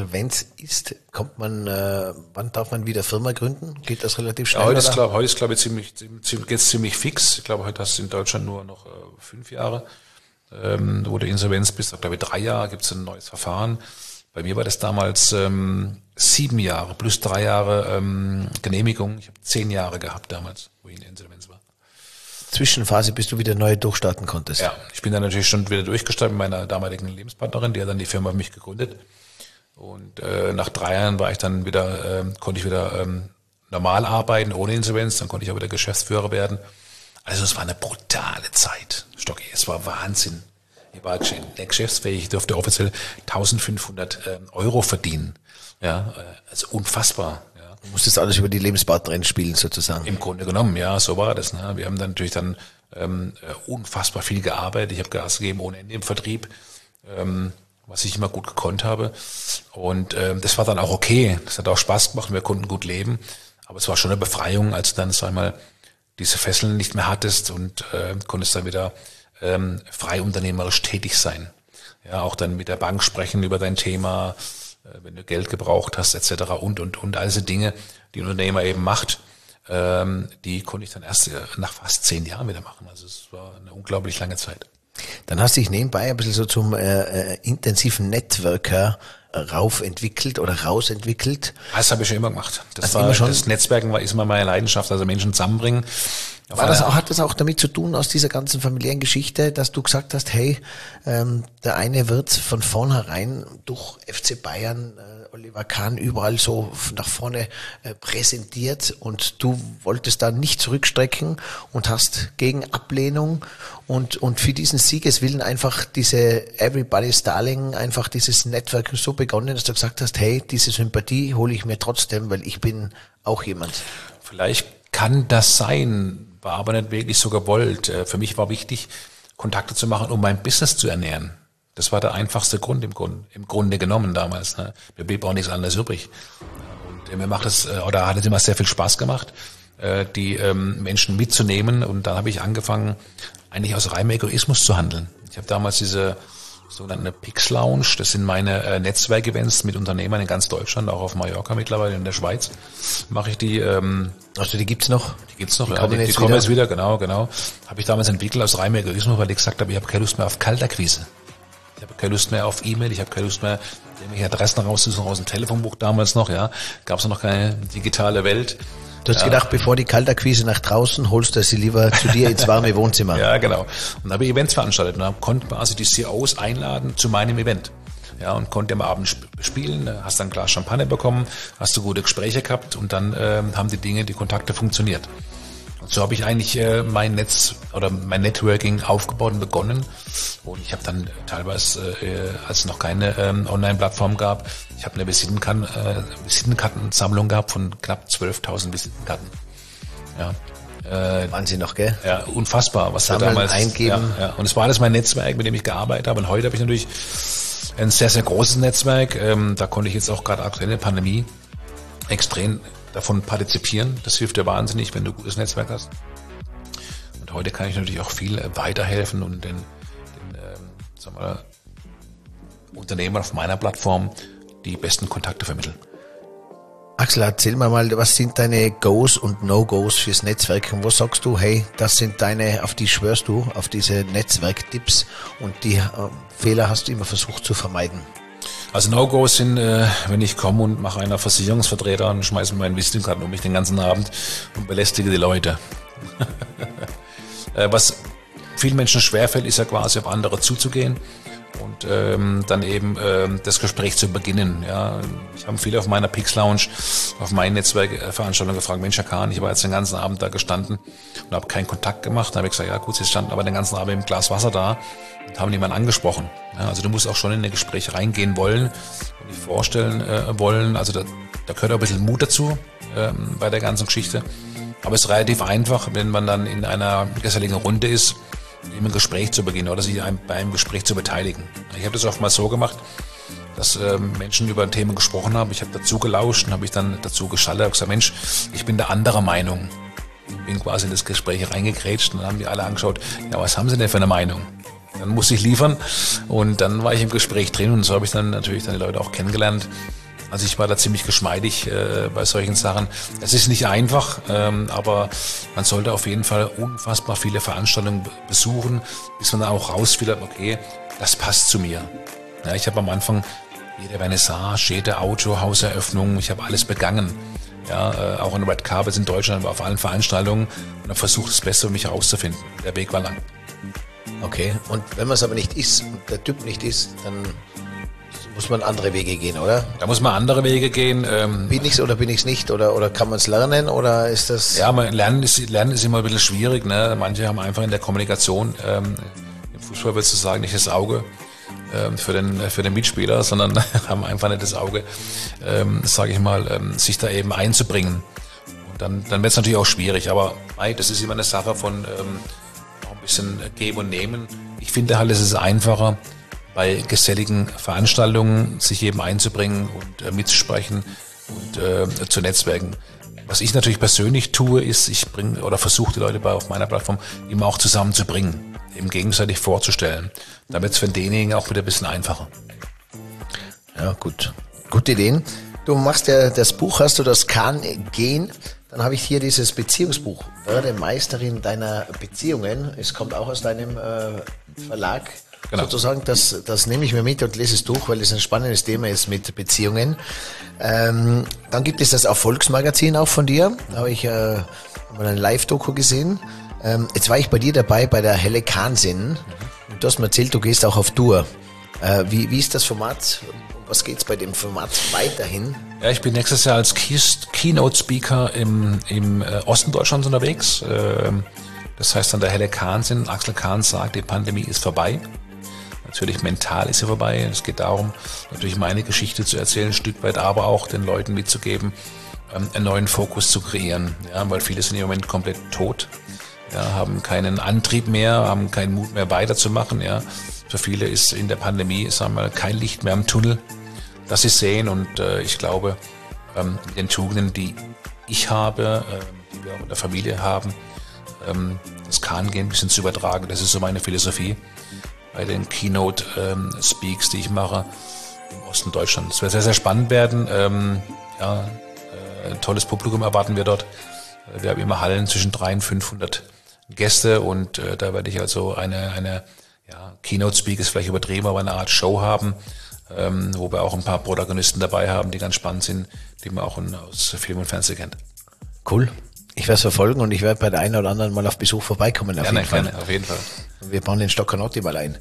kommt man, wann darf man wieder Firma gründen? Geht das relativ schnell? Ja, heute ist glaube ich geht's ziemlich fix. Ich glaube, heute hast du in Deutschland nur noch 5 Jahre, wo du Insolvenz bist. Ich glaube, 3 Jahre gibt es ein neues Verfahren. Bei mir war das damals 7 Jahre plus 3 Jahre Genehmigung. Ich habe 10 Jahre gehabt damals, wo ich in Insolvenz war. Zwischenphase, bis du wieder neu durchstarten konntest. Ja, ich bin dann natürlich schon wieder durchgestartet mit meiner damaligen Lebenspartnerin, die hat dann die Firma für mich gegründet. Und nach 3 Jahren war ich dann wieder, konnte ich wieder normal arbeiten, ohne Insolvenz, dann konnte ich auch wieder Geschäftsführer werden. Also es war eine brutale Zeit, Stocki, es war Wahnsinn. Ich war geschäftsfähig, ich durfte offiziell 1.500 Euro verdienen. Ja, also unfassbar. Du musstest alles über die Lebenspartnerin spielen sozusagen. Im Grunde genommen, ja, so war das. Ne? Wir haben dann natürlich dann unfassbar viel gearbeitet. Ich habe Gas gegeben ohne Ende im Vertrieb, was ich immer gut gekonnt habe. Und das war dann auch okay. Das hat auch Spaß gemacht und wir konnten gut leben. Aber es war schon eine Befreiung, als du dann, sag ich mal, diese Fesseln nicht mehr hattest und konntest dann wieder frei unternehmerisch tätig sein. Ja, auch dann mit der Bank sprechen über dein Thema, wenn du Geld gebraucht hast, etc. und all diese Dinge, die ein Unternehmer eben macht, die konnte ich dann erst nach fast 10 Jahren wieder machen. Also es war eine unglaublich lange Zeit. Dann hast du dich nebenbei ein bisschen so zum intensiven Networker rausentwickelt. Das habe ich schon immer gemacht. Das Netzwerken ist immer meine Leidenschaft, also Menschen zusammenbringen. Hat das auch damit zu tun, aus dieser ganzen familiären Geschichte, dass du gesagt hast, hey, der eine wird von vornherein durch FC Bayern, Oliver Kahn überall so nach vorne präsentiert und du wolltest da nicht zurückstrecken und hast gegen Ablehnung und für diesen Siegeswillen einfach diese Everybody's Darling, einfach dieses Networking so begonnen, dass du gesagt hast, hey, diese Sympathie hole ich mir trotzdem, weil ich bin auch jemand. Vielleicht kann das sein, war aber nicht wirklich so gewollt. Für mich war wichtig, Kontakte zu machen, um mein Business zu ernähren. Das war der einfachste Grund im Grunde genommen damals. Ne? Mir blieb auch nichts anderes übrig. Und mir macht es, oder hat es immer sehr viel Spaß gemacht, die Menschen mitzunehmen. Und dann habe ich angefangen, eigentlich aus reinem Egoismus zu handeln. Ich habe damals diese sogenannte Pix Lounge, das sind meine Netzwerkevents mit Unternehmern in ganz Deutschland, auch auf Mallorca mittlerweile, in der Schweiz mache ich die. Also die gibt's noch? Die gibt's noch, die kommen jetzt wieder, genau. Habe ich damals entwickelt aus reinem Egoismus, weil ich gesagt habe, ich habe keine Lust mehr auf Kaltakquise. Ich habe keine Lust mehr auf E-Mail, ich habe keine Lust mehr, irgendwelche Adressen rauszusuchen aus dem Telefonbuch damals noch, ja. Gab es noch keine digitale Welt. Du hast gedacht, bevor die Kaltakquise nach draußen, holst du sie lieber zu dir ins warme Wohnzimmer. Ja, genau. Und da habe ich Events veranstaltet und konnte quasi die CEOs einladen zu meinem Event. Ja, und konnte am Abend spielen, hast dann ein Glas Champagner bekommen, hast du gute Gespräche gehabt und dann haben die Kontakte funktioniert. Und so habe ich eigentlich mein Networking aufgebaut und begonnen. Und ich habe dann teilweise, als es noch keine Online-Plattform gab, ich habe eine Visitenkartensammlung gehabt von knapp 12.000 Visitenkarten. Ja. Wahnsinn noch, gell? Ja, unfassbar, was Sammeln, wir damals eingeben. Ja. Und es war alles mein Netzwerk, mit dem ich gearbeitet habe. Und heute habe ich natürlich ein sehr, sehr großes Netzwerk. Da konnte ich jetzt auch gerade aktuell in der Pandemie extrem davon partizipieren. Das hilft dir wahnsinnig, wenn du ein gutes Netzwerk hast. Und heute kann ich natürlich auch viel weiterhelfen und den Unternehmern auf meiner Plattform die besten Kontakte vermitteln. Axel, erzähl mir mal, was sind deine Goes und No-Goes fürs Netzwerk und wo sagst du, hey, das sind auf die schwörst du, auf diese Netzwerktipps und die Fehler hast du immer versucht zu vermeiden? Also No-Gos sind, wenn ich komme und mache einer Versicherungsvertreter und schmeiße mir meinen Visitenkarten um mich den ganzen Abend und belästige die Leute. Was vielen Menschen schwerfällt, ist ja quasi auf andere zuzugehen und dann eben das Gespräch zu beginnen. Ja, ich habe viele auf meiner Pix Lounge, auf meinen Netzwerkveranstaltungen gefragt, Mensch, Herr Kahn, ich war jetzt den ganzen Abend da gestanden und habe keinen Kontakt gemacht. Da habe ich gesagt, ja gut, Sie standen aber den ganzen Abend im Glas Wasser da und haben niemanden angesprochen. Ja, also du musst auch schon in ein Gespräch reingehen wollen und dich vorstellen wollen. Also da gehört auch ein bisschen Mut dazu bei der ganzen Geschichte. Aber es ist relativ einfach, wenn man dann in einer geselligen Runde ist, eben ein Gespräch zu beginnen oder sich bei einem Gespräch zu beteiligen. Ich habe das oft mal so gemacht, dass Menschen über ein Thema gesprochen haben. Ich habe dazu gelauscht und habe ich dann dazu geschaltet und gesagt, Mensch, ich bin der anderer Meinung. Ich bin quasi in das Gespräch reingegrätscht und dann haben die alle angeschaut, ja, was haben sie denn für eine Meinung? Dann musste ich liefern und dann war ich im Gespräch drin und so habe ich dann natürlich die Leute auch kennengelernt. Also ich war da ziemlich geschmeidig bei solchen Sachen. Es ist nicht einfach, aber man sollte auf jeden Fall unfassbar viele Veranstaltungen besuchen, bis man dann auch rausfindet, okay, das passt zu mir. Ja, ich habe am Anfang jede Vernissage, jede Autohauseröffnung, ich habe alles begangen. Ja, auch in Red Carpets in Deutschland, auf allen Veranstaltungen und habe versucht, das Beste für mich herauszufinden. Der Weg war lang. Okay, und wenn man es aber nicht ist und der Typ nicht ist, dann muss man andere Wege gehen, oder? Da muss man andere Wege gehen. Bin ich's oder bin ich's nicht? Oder kann man es lernen? Oder ist das? Ja, Lernen ist immer ein bisschen schwierig. Ne? Manche haben einfach in der Kommunikation, im Fußball würdest du sagen, nicht das Auge für den Mitspieler, sondern haben einfach nicht das Auge, sage ich mal, sich da eben einzubringen. Und dann wird es natürlich auch schwierig. Aber das ist immer eine Sache von auch ein bisschen Geben und Nehmen. Ich finde halt, es ist einfacher, bei geselligen Veranstaltungen sich eben einzubringen und mitzusprechen und zu netzwerken. Was ich natürlich persönlich tue, ist, ich versuche die Leute auf meiner Plattform immer auch zusammenzubringen, eben gegenseitig vorzustellen. Da wird es für denjenigen auch wieder ein bisschen einfacher. Ja, gut. Gute Ideen. Du machst ja das Buch, hast du das Kahn-Gen. Dann habe ich hier dieses Beziehungsbuch. Werde Meisterin deiner Beziehungen. Es kommt auch aus deinem Verlag. Genau. Sozusagen, das nehme ich mir mit und lese es durch, weil es ein spannendes Thema ist mit Beziehungen. Dann gibt es das Erfolgsmagazin auch von dir. Da habe ich mal ein Live-Doku gesehen. Jetzt war ich bei dir dabei bei der Helle Kahnsinn. Und du hast mir erzählt, du gehst auch auf Tour. Wie ist das Format? Was geht's bei dem Format weiterhin? Ja, ich bin nächstes Jahr als Keynote-Speaker im Osten Deutschlands unterwegs. Das heißt dann der Helle Kahnsinn. Axel Kahn sagt, die Pandemie ist vorbei. Natürlich mental ist sie vorbei. Es geht darum, natürlich meine Geschichte zu erzählen, ein Stück weit, aber auch den Leuten mitzugeben, einen neuen Fokus zu kreieren. Ja, weil viele sind im Moment komplett tot, ja, haben keinen Antrieb mehr, haben keinen Mut mehr weiterzumachen. Ja. Für viele ist in der Pandemie, sagen wir, kein Licht mehr am Tunnel, das sie sehen. Und ich glaube, mit den Tugenden, die ich habe, die wir auch in der Familie haben, das Kahn-Gen ein bisschen zu übertragen, das ist so meine Philosophie bei den Keynote-Speaks, die ich mache im Osten Deutschlands. Es wird sehr, sehr spannend werden. Ein tolles Publikum erwarten wir dort. Wir haben immer Hallen zwischen 300 und 500 Gäste und da werde ich also eine Keynote-Speak ist vielleicht übertrieben, aber eine Art Show haben, wo wir auch ein paar Protagonisten dabei haben, die ganz spannend sind, die man auch aus Film und Fernsehen kennt. Cool. Ich werde es verfolgen und ich werde bei der einen oder anderen mal auf Besuch vorbeikommen. Auf jeden Fall. Auf jeden Fall. Wir bauen den Stoccanotti mal ein.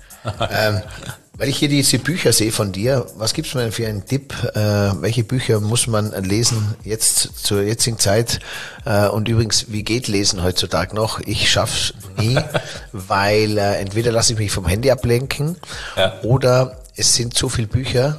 Weil ich hier diese Bücher sehe von dir, was gibt's mir denn für einen Tipp? Welche Bücher muss man lesen jetzt zur jetzigen Zeit? Und übrigens, wie geht Lesen heutzutage noch? Ich schaff's nie, weil entweder lasse ich mich vom Handy ablenken oder es sind so viele Bücher,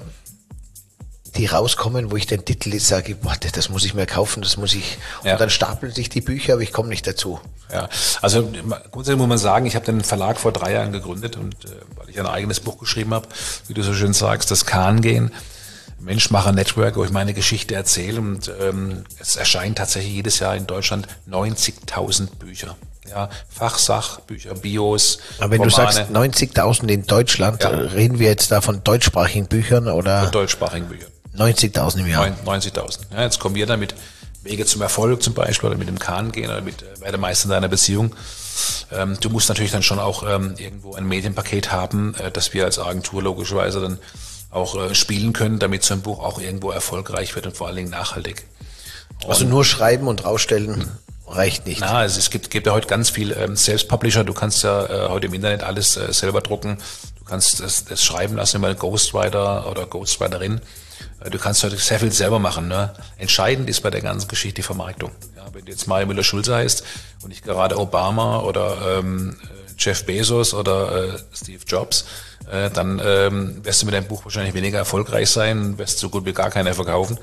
die rauskommen, wo ich den Titel jetzt sage, boah, das muss ich mir kaufen, das muss ich, und dann stapeln sich die Bücher, aber ich komme nicht dazu. Ja, also grundsätzlich muss man sagen, ich habe den Verlag vor 3 Jahren gegründet und weil ich ein eigenes Buch geschrieben habe, wie du so schön sagst, das Kahngehen, Menschmacher Network, wo ich meine Geschichte erzähle und es erscheinen tatsächlich jedes Jahr in Deutschland 90.000 Bücher. Ja, Fachsachbücher, Bios, aber wenn Romane. du sagst 90.000 in Deutschland, reden wir jetzt da von deutschsprachigen Büchern oder? Von deutschsprachigen Büchern. 90.000 im Jahr. 90.000. Ja, jetzt kommen wir dann mit Wege zum Erfolg zum Beispiel oder mit dem Kahngehen oder mit Werde Meister deiner Beziehung. Du musst natürlich dann schon auch irgendwo ein Medienpaket haben, das wir als Agentur logischerweise dann auch spielen können, damit so ein Buch auch irgendwo erfolgreich wird und vor allen Dingen nachhaltig. Also nur schreiben und rausstellen reicht nicht. Na, es gibt ja heute ganz viel Selbstpublisher. Du kannst ja heute im Internet alles selber drucken. Du kannst das schreiben lassen, immer Ghostwriter oder Ghostwriterin. Du kannst heute sehr viel selber machen. Ne? Entscheidend ist bei der ganzen Geschichte die Vermarktung. Ja, wenn du jetzt Mario Müller-Schulze heißt und nicht gerade Obama oder Jeff Bezos oder Steve Jobs, dann wirst du mit deinem Buch wahrscheinlich weniger erfolgreich sein, wirst so gut wie gar keiner verkaufen.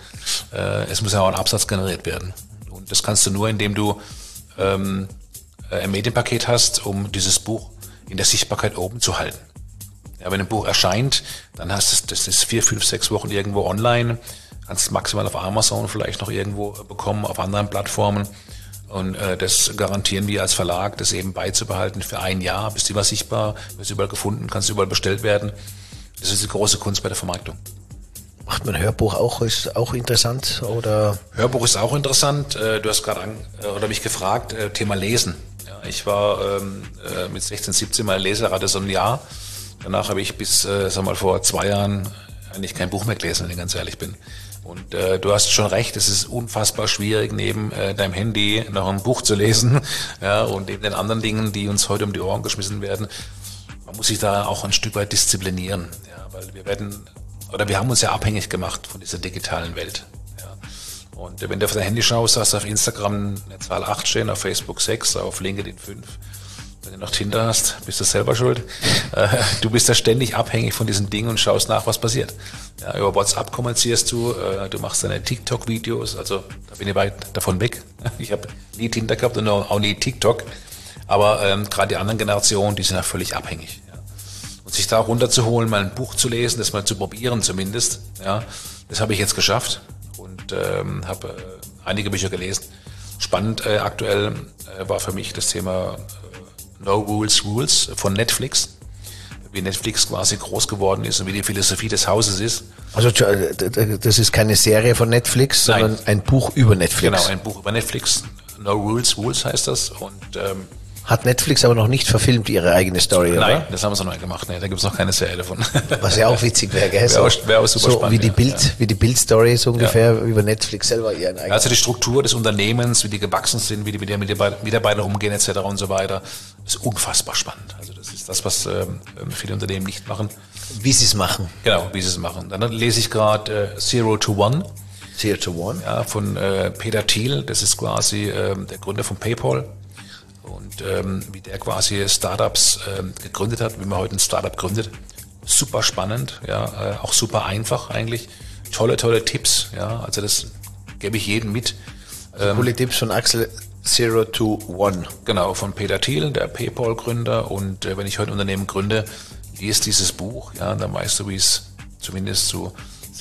Es muss ja auch ein Absatz generiert werden. Und das kannst du nur, indem du ein Medienpaket hast, um dieses Buch in der Sichtbarkeit oben zu halten. Ja, wenn ein Buch erscheint, dann hast du das ist 4, 5, 6 Wochen irgendwo online, kannst es maximal auf Amazon vielleicht noch irgendwo bekommen, auf anderen Plattformen. Und das garantieren wir als Verlag, das eben beizubehalten für 1 Jahr, bist du immer sichtbar, wirst überall gefunden, kannst überall bestellt werden. Das ist die große Kunst bei der Vermarktung. Macht man Hörbuch auch, ist auch interessant, oder? Hörbuch ist auch interessant. Du hast gerade mich gefragt, Thema Lesen. Ja, ich war mit 16, 17 mal Leserate so ein Jahr. Danach habe ich bis, vor 2 Jahren eigentlich kein Buch mehr gelesen, wenn ich ganz ehrlich bin. Und du hast schon recht, es ist unfassbar schwierig, neben deinem Handy noch ein Buch zu lesen, ja, und neben den anderen Dingen, die uns heute um die Ohren geschmissen werden. Man muss sich da auch ein Stück weit disziplinieren, ja, weil wir haben uns ja abhängig gemacht von dieser digitalen Welt. Ja. Und wenn du auf dein Handy schaust, hast du auf Instagram eine Zahl 8 stehen, auf Facebook 6, auf LinkedIn 5. Wenn du noch Tinder hast, bist du selber schuld. Du bist da ständig abhängig von diesen Dingen und schaust nach, was passiert. Ja, über WhatsApp kommunizierst du machst deine TikTok-Videos, also da bin ich weit davon weg. Ich habe nie Tinder gehabt und auch nie TikTok. Aber gerade die anderen Generationen, die sind ja völlig abhängig. Ja. Und sich da runterzuholen, mal ein Buch zu lesen, das mal zu probieren zumindest, ja, das habe ich jetzt geschafft und habe einige Bücher gelesen. Spannend aktuell war für mich das Thema No Rules Rules von Netflix, wie Netflix quasi groß geworden ist und wie die Philosophie des Hauses ist. Also das ist keine Serie von Netflix, sondern ein Buch über Netflix. Genau, ein Buch über Netflix. No Rules Rules heißt das. Und hat Netflix aber noch nicht verfilmt, ihre eigene Story, oder? Nein, das haben sie noch nicht gemacht. Nee, da gibt es noch keine Serie davon. Was ja auch witzig wäre, gell? Wäre auch super spannend. Wie die Bild-Story so ungefähr über Netflix selber ihren eigenen. Also die Struktur des Unternehmens, wie die gewachsen sind, wie die mit den Mitarbeitern umgehen etc. und so weiter, ist unfassbar spannend. Also das ist das, was viele Unternehmen nicht machen. Wie sie es machen. Genau, wie sie es machen. Dann lese ich gerade Zero to One. Zero to One? Ja, von Peter Thiel. Das ist quasi der Gründer von PayPal. Und wie der quasi Startups gegründet hat, wie man heute ein Startup gründet. Super spannend, ja, auch super einfach eigentlich. Tolle Tipps, ja, also das gebe ich jedem mit. Coole Tipps von Axel, Zero to One. Genau, von Peter Thiel, der PayPal-Gründer. Und wenn ich heute ein Unternehmen gründe, liest dieses Buch, ja, dann weißt du, wie es zumindest zu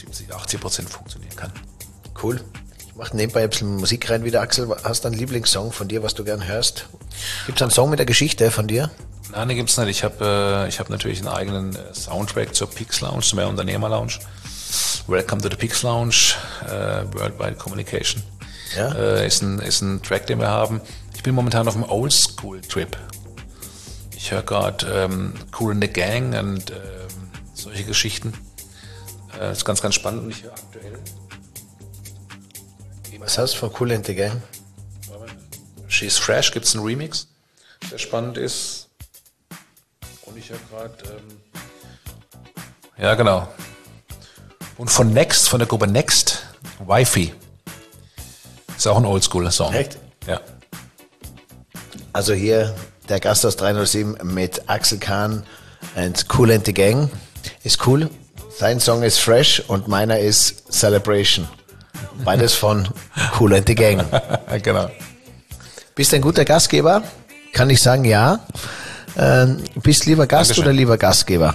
70-80% funktionieren kann. Cool. Ich mache nebenbei ein bisschen Musik rein wieder. Axel, hast du einen Lieblingssong von dir, was du gern hörst? Gibt es einen Song mit der Geschichte von dir? Nein, den gibt's nicht. Ich hab natürlich einen eigenen Soundtrack zur Pix Lounge, zur Unternehmer Lounge. Welcome to the Pix Lounge, Worldwide Communication. Ja? Ist ein Track, den wir haben. Ich bin momentan auf einem Oldschool-Trip. Ich höre gerade Cool in the Gang und solche Geschichten. Das ist ganz, ganz spannend und ich höre aktuell. Was hast du von Cool in the Gang? She's Fresh gibt's einen Remix, der spannend ist. Und ich habe gerade, ja genau. Und von Next, von der Gruppe Next, Wi-Fi. Ist auch ein Oldschool-Song. Echt? Ja. Also hier der Gast aus 307 mit Axel Kahn and Kool and the Gang. Ist cool. Sein Song ist Fresh und meiner ist Celebration. Beides von Kool and the Gang. Genau. Bist du ein guter Gastgeber? Kann ich sagen, ja. Bist lieber Gast Dankeschön. oder lieber Gastgeber?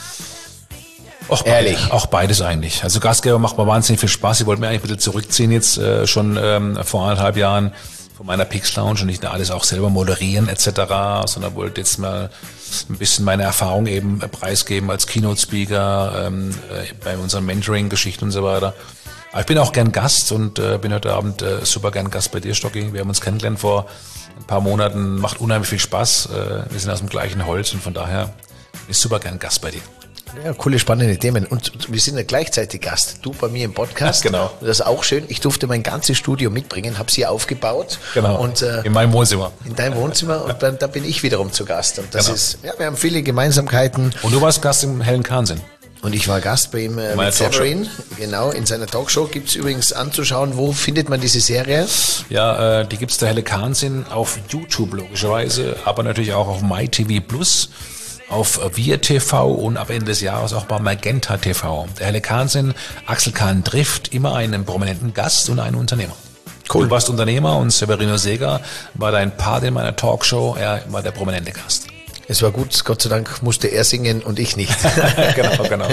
Ehrlich. Auch beides eigentlich. Also Gastgeber macht mir wahnsinnig viel Spaß. Ich wollte mir eigentlich ein bisschen zurückziehen jetzt schon vor 1,5 Jahren von meiner Pix Lounge und nicht nur alles auch selber moderieren etc., sondern wollte jetzt mal ein bisschen meine Erfahrung eben preisgeben als Keynote-Speaker bei unseren Mentoring-Geschichten und so weiter. Aber ich bin auch gern Gast und bin heute Abend super gern Gast bei dir, Stocki. Wir haben uns kennengelernt vor ein paar Monaten, macht unheimlich viel Spaß. Wir sind aus dem gleichen Holz und von daher bin ich super gern Gast bei dir. Ja, coole, spannende Themen. Und wir sind ja gleichzeitig Gast. Du bei mir im Podcast. Genau. Das ist auch schön. Ich durfte mein ganzes Studio mitbringen, habe sie aufgebaut. Genau. Und, in meinem Wohnzimmer. In deinem Wohnzimmer. Und dann, da bin ich wiederum zu Gast. Und das Genau. ist, ja, wir haben viele Gemeinsamkeiten. Und du warst Gast im Hellen Kahnsinn. Und ich war Gast bei ihm mit Severin. Genau, in seiner Talkshow. Gibt's übrigens anzuschauen. Wo findet man diese Serie? Ja, die gibt's der Helle Kahnsinn auf YouTube logischerweise, aber natürlich auch auf MyTV Plus, auf Wir TV und ab Ende des Jahres auch bei Magenta TV. Der Helle Kahnsinn, Axel Kahn trifft immer einen prominenten Gast und einen Unternehmer. Cool. Du warst Unternehmer und Severino Seeger war dein Part in meiner Talkshow. Er war der prominente Gast. Es war gut, Gott sei Dank musste er singen und ich nicht. Genau.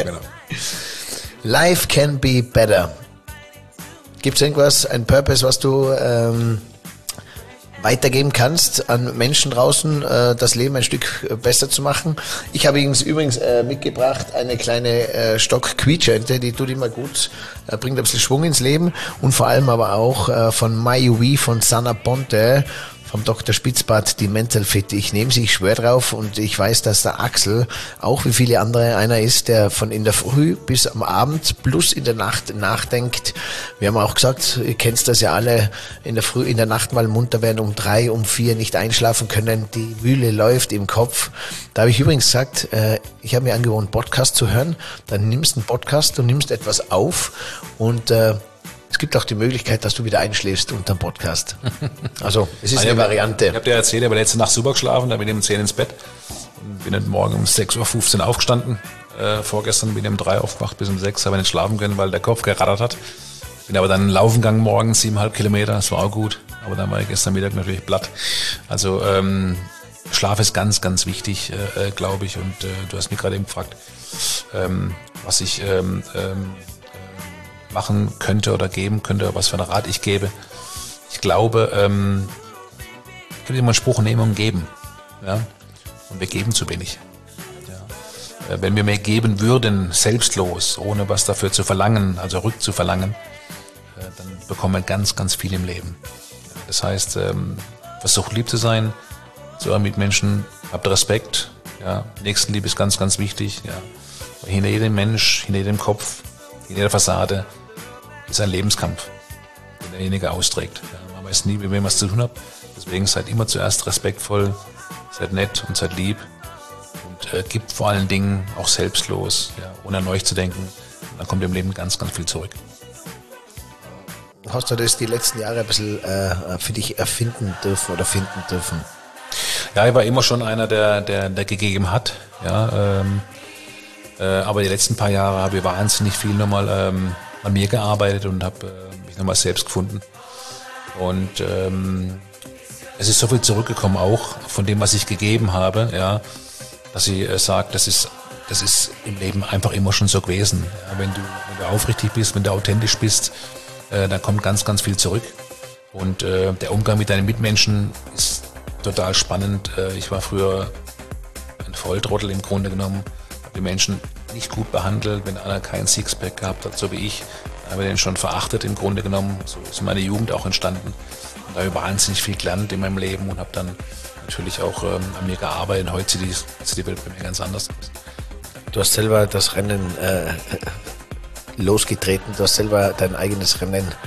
Life can be better. Gibt es irgendwas, ein Purpose, was du weitergeben kannst an Menschen draußen, das Leben ein Stück besser zu machen? Ich habe übrigens mitgebracht eine kleine Stock-Quietschente, die tut immer gut, bringt ein bisschen Schwung ins Leben und vor allem aber auch von Mayuwi von Sana Ponte, vom Dr. Spitzbart, die Mental Fit. Ich nehme sie, ich schwöre drauf und ich weiß, dass der Axel, auch wie viele andere, einer ist, der von in der Früh bis am Abend plus in der Nacht nachdenkt. Wir haben auch gesagt, ihr kennt das ja alle, in der Nacht mal munter werden, um 3, um 4 nicht einschlafen können. Die Mühle läuft im Kopf. Da habe ich übrigens gesagt, ich habe mir angewohnt, Podcast zu hören. Dann nimmst du einen Podcast, du nimmst etwas auf und es gibt auch die Möglichkeit, dass du wieder einschläfst unter dem Podcast. Also, es ist eine Variante. Ich habe dir erzählt, ich habe letzte Nacht super geschlafen, da bin ich um 10 ins Bett und bin dann morgen um 6:15 Uhr aufgestanden. Vorgestern bin ich um 3 aufgewacht bis um 6, habe nicht schlafen können, weil der Kopf gerattert hat. Bin aber dann laufen gegangen morgen, 7,5 Kilometer, das war auch gut. Aber dann war ich gestern Mittag natürlich platt. Also, Schlaf ist ganz, ganz wichtig, glaube ich. Und du hast mich gerade eben gefragt, was ich machen könnte oder geben könnte, was für einen Rat ich gebe. Ich glaube, es gibt immer einen Spruch, nehmen und geben. Ja? Und wir geben zu wenig. Ja? Wenn wir mehr geben würden, selbstlos, ohne was dafür zu verlangen, also rückzuverlangen, dann bekommen wir ganz, ganz viel im Leben. Das heißt, versucht lieb zu sein, zu euren Mitmenschen, habt Respekt. Ja? Nächstenliebe ist ganz, ganz wichtig. Ja? Hinter jedem Mensch, hinter jedem Kopf, hinter jeder Fassade ist ein Lebenskampf, den derjenige austrägt. Ja, man weiß nie, mit wem man es zu tun hat. Deswegen seid immer zuerst respektvoll, seid nett und seid lieb und gibt vor allen Dingen auch selbstlos, ja, ohne an euch zu denken. Und dann kommt im Leben ganz, ganz viel zurück. Hast du das die letzten Jahre ein bisschen für dich erfinden dürfen oder finden dürfen? Ja, ich war immer schon einer, der gegeben hat. Ja, aber die letzten paar Jahre habe ich wahnsinnig viel nochmal an mir gearbeitet und habe mich nochmal selbst gefunden. Und es ist so viel zurückgekommen auch von dem, was ich gegeben habe, ja, dass ich sage, das ist im Leben einfach immer schon so gewesen. Ja, wenn du aufrichtig bist, wenn du authentisch bist, dann kommt ganz, ganz viel zurück. Und der Umgang mit deinen Mitmenschen ist total spannend. Ich war früher ein Volltrottel im Grunde genommen, habe die Menschen nicht gut behandelt, wenn einer kein Sixpack gehabt hat, so wie ich, dann habe ich den schon verachtet im Grunde genommen. So ist meine Jugend auch entstanden. Und da habe ich wahnsinnig viel gelernt in meinem Leben und habe dann natürlich auch an mir gearbeitet. Und heute sieht die Welt bei mir ganz anders aus. Du hast selber das Rennen losgetreten, du hast selber dein eigenes Rennen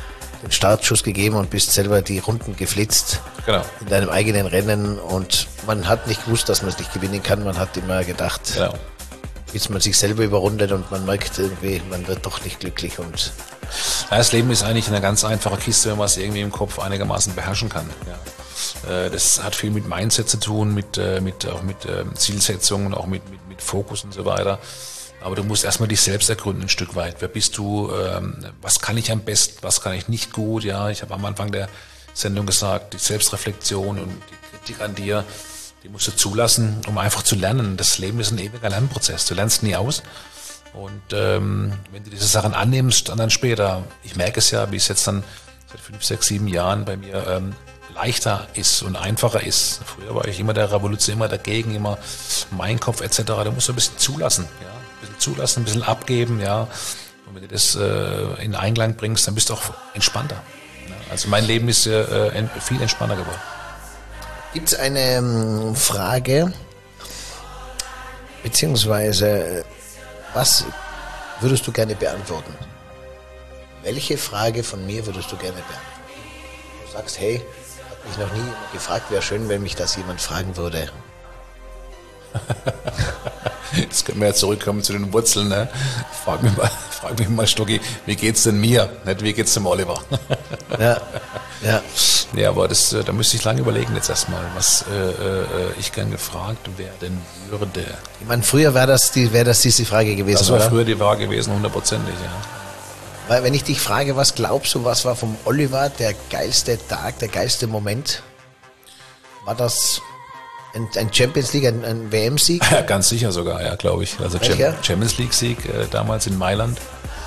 den Startschuss gegeben und bist selber die Runden geflitzt in deinem eigenen Rennen und man hat nicht gewusst, dass man es nicht gewinnen kann. Man hat immer gedacht, bis man sich selber überrundet und man merkt irgendwie, man wird doch nicht glücklich. Und das Leben ist eigentlich eine ganz einfache Kiste, wenn man es irgendwie im Kopf einigermaßen beherrschen kann. Ja. Das hat viel mit Mindset zu tun, auch mit Zielsetzungen, auch mit Fokus und so weiter. Aber du musst erstmal dich selbst ergründen ein Stück weit. Wer bist du? Was kann ich am besten? Was kann ich nicht gut? Ja, ich habe am Anfang der Sendung gesagt, die Selbstreflexion und die Kritik an dir, die musst du zulassen, um einfach zu lernen. Das Leben ist ein ewiger Lernprozess. Du lernst nie aus. Und wenn du diese Sachen annimmst, dann später, ich merke es ja, wie es jetzt dann seit 5, 6, 7 Jahren bei mir leichter ist und einfacher ist. Früher war ich immer der Revolution, immer dagegen, immer mein Kopf etc. Da musst du ein bisschen zulassen, ja, ein bisschen zulassen, ein bisschen abgeben, ja. Und wenn du das in Einklang bringst, dann bist du auch entspannter. Ja. Also mein Leben ist viel entspannter geworden. Gibt es eine Frage, beziehungsweise was würdest du gerne beantworten? Welche Frage von mir würdest du gerne beantworten? Du sagst, hey, hat mich noch nie gefragt, wäre schön, wenn mich das jemand fragen würde. Jetzt können wir ja zurückkommen zu den Wurzeln. Ne? Frag mich mal, Stocki, wie geht's denn mir? Nicht, wie geht's dem Oliver? Ja, aber da müsste ich lange überlegen jetzt erstmal, was ich gern gefragt werden würde. Ich meine, früher wäre das diese Frage gewesen, Das war oder? Früher die Frage gewesen, 100%, ja. Weil wenn ich dich frage, was glaubst du, was war vom Oliver der geilste Tag, der geilste Moment? War das ein Champions League, ein WM-Sieg? Ja, ganz sicher sogar, ja, glaube ich. Also Champions League-Sieg damals in Mailand.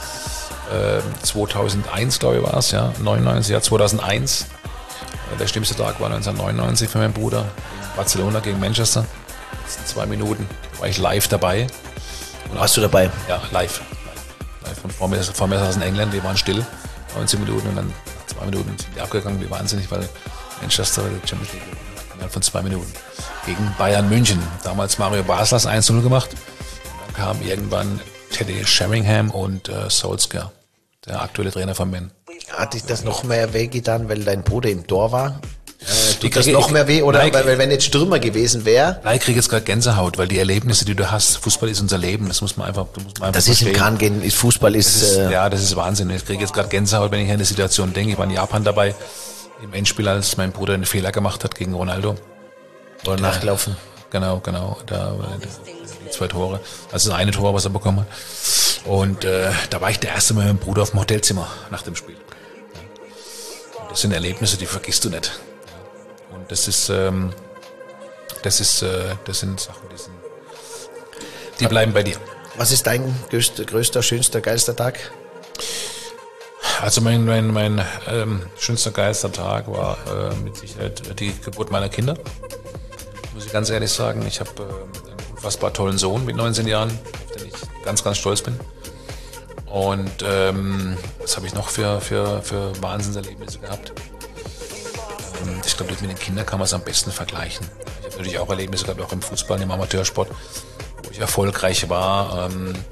2001, glaube ich, war es, ja. 99, ja, 2001. Der schlimmste Tag war 1999 für meinen Bruder in Barcelona gegen Manchester. Das sind 2 Minuten. Da war ich live dabei. Warst du dabei? Ja, live. Und vor mir saßen Engländer, die waren still, 19 Minuten und dann 2 Minuten sind die abgegangen, wie wahnsinnig, weil Manchester die Champions League innerhalb von 2 Minuten gegen Bayern München. Damals Mario Basler 1-0 gemacht. Und dann kam irgendwann Teddy Sheringham und Solskjaer, der aktuelle Trainer von Man. Hat dich das noch mehr wehgetan, weil dein Bruder im Tor war? Tut das noch mehr weh? Oder weil wenn jetzt Stürmer gewesen wäre? Ich kriege jetzt gerade Gänsehaut, weil die Erlebnisse, die du hast, Fußball ist unser Leben, das muss man einfach das ist im Kahn gehen, Fußball ist... Ja, das ist Wahnsinn. Ich kriege jetzt gerade Gänsehaut, wenn ich an eine Situation denke. Ich war in Japan dabei, im Endspiel, als mein Bruder einen Fehler gemacht hat gegen Ronaldo. Oder nachlaufen. Genau, da die 2 Tore. Also das eine Tor, was er bekommen hat. Und da war ich der erste Mal mit meinem Bruder auf dem Hotelzimmer nach dem Spiel. Und das sind Erlebnisse, die vergisst du nicht. Und das sind Sachen, die bleiben bei dir. Was ist dein größter, schönster, geilster Tag? Also mein schönster, geilster Tag war mit Sicherheit die Geburt meiner Kinder. Muss ich ganz ehrlich sagen. Ich habe einen unfassbar tollen Sohn mit 19 Jahren, auf den ich ganz, ganz stolz bin. Und was habe ich noch für Wahnsinnserlebnisse gehabt? Ich glaube, mit den Kindern kann man es am besten vergleichen. Ich habe natürlich auch Erlebnisse gehabt, auch im Fußball, im Amateursport, wo ich erfolgreich war.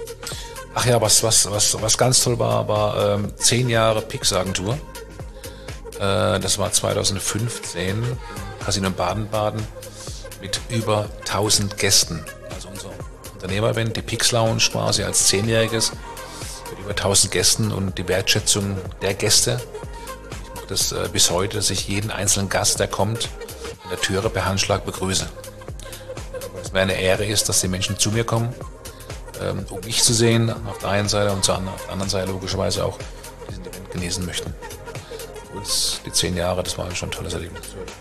Was ganz toll war 10 Jahre Pix-Agentur. Das war 2015, Casino Baden-Baden, mit über 1000 Gästen. Also unser Unternehmer-Event, die Pix Lounge quasi als 10-jähriges, mit über 1000 Gästen und die Wertschätzung der Gäste. Ich mache das bis heute, dass ich jeden einzelnen Gast, der kommt, an der Türe per Handschlag begrüße. Weil es mir eine Ehre ist, dass die Menschen zu mir kommen, um mich zu sehen auf der einen Seite und auf der anderen Seite logischerweise auch diesen Event genießen möchten. Und die 10 Jahre, das war schon ein tolles Erlebnis.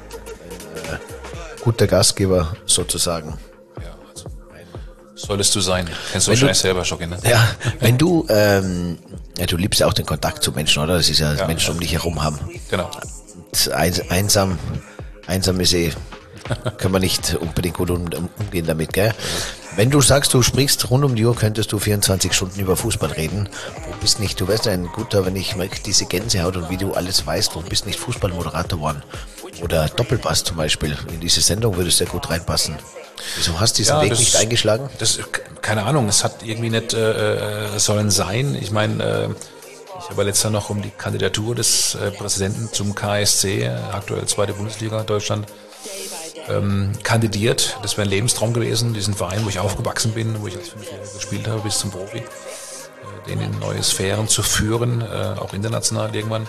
Guter Gastgeber sozusagen. Ja, also solltest du sein. Kennst du wahrscheinlich selber schon, ne? Ja, wenn du, du liebst ja auch den Kontakt zu Menschen, oder? Das ist ja, dass Menschen um dich herum haben. Genau. Einsam ist kann man nicht unbedingt gut umgehen damit, gell? Wenn du sagst, du sprichst rund um die Uhr, könntest du 24 Stunden über Fußball reden. Du wärst ein guter, wenn ich merke, diese Gänsehaut und wie du alles weißt, du bist nicht Fußballmoderator geworden. Oder Doppelpass zum Beispiel. In diese Sendung würde es sehr gut reinpassen. Wieso hast du diesen Weg nicht eingeschlagen? Keine Ahnung, es hat irgendwie nicht sollen sein. Ich meine, Ich habe letztes Jahr noch um die Kandidatur des Präsidenten zum KSC, aktuell 2. Bundesliga Deutschland, kandidiert. Das wäre ein Lebenstraum gewesen, diesen Verein, wo ich aufgewachsen bin, wo ich als 5-Jähriger gespielt habe bis zum Profi, den in neue Sphären zu führen, auch international irgendwann.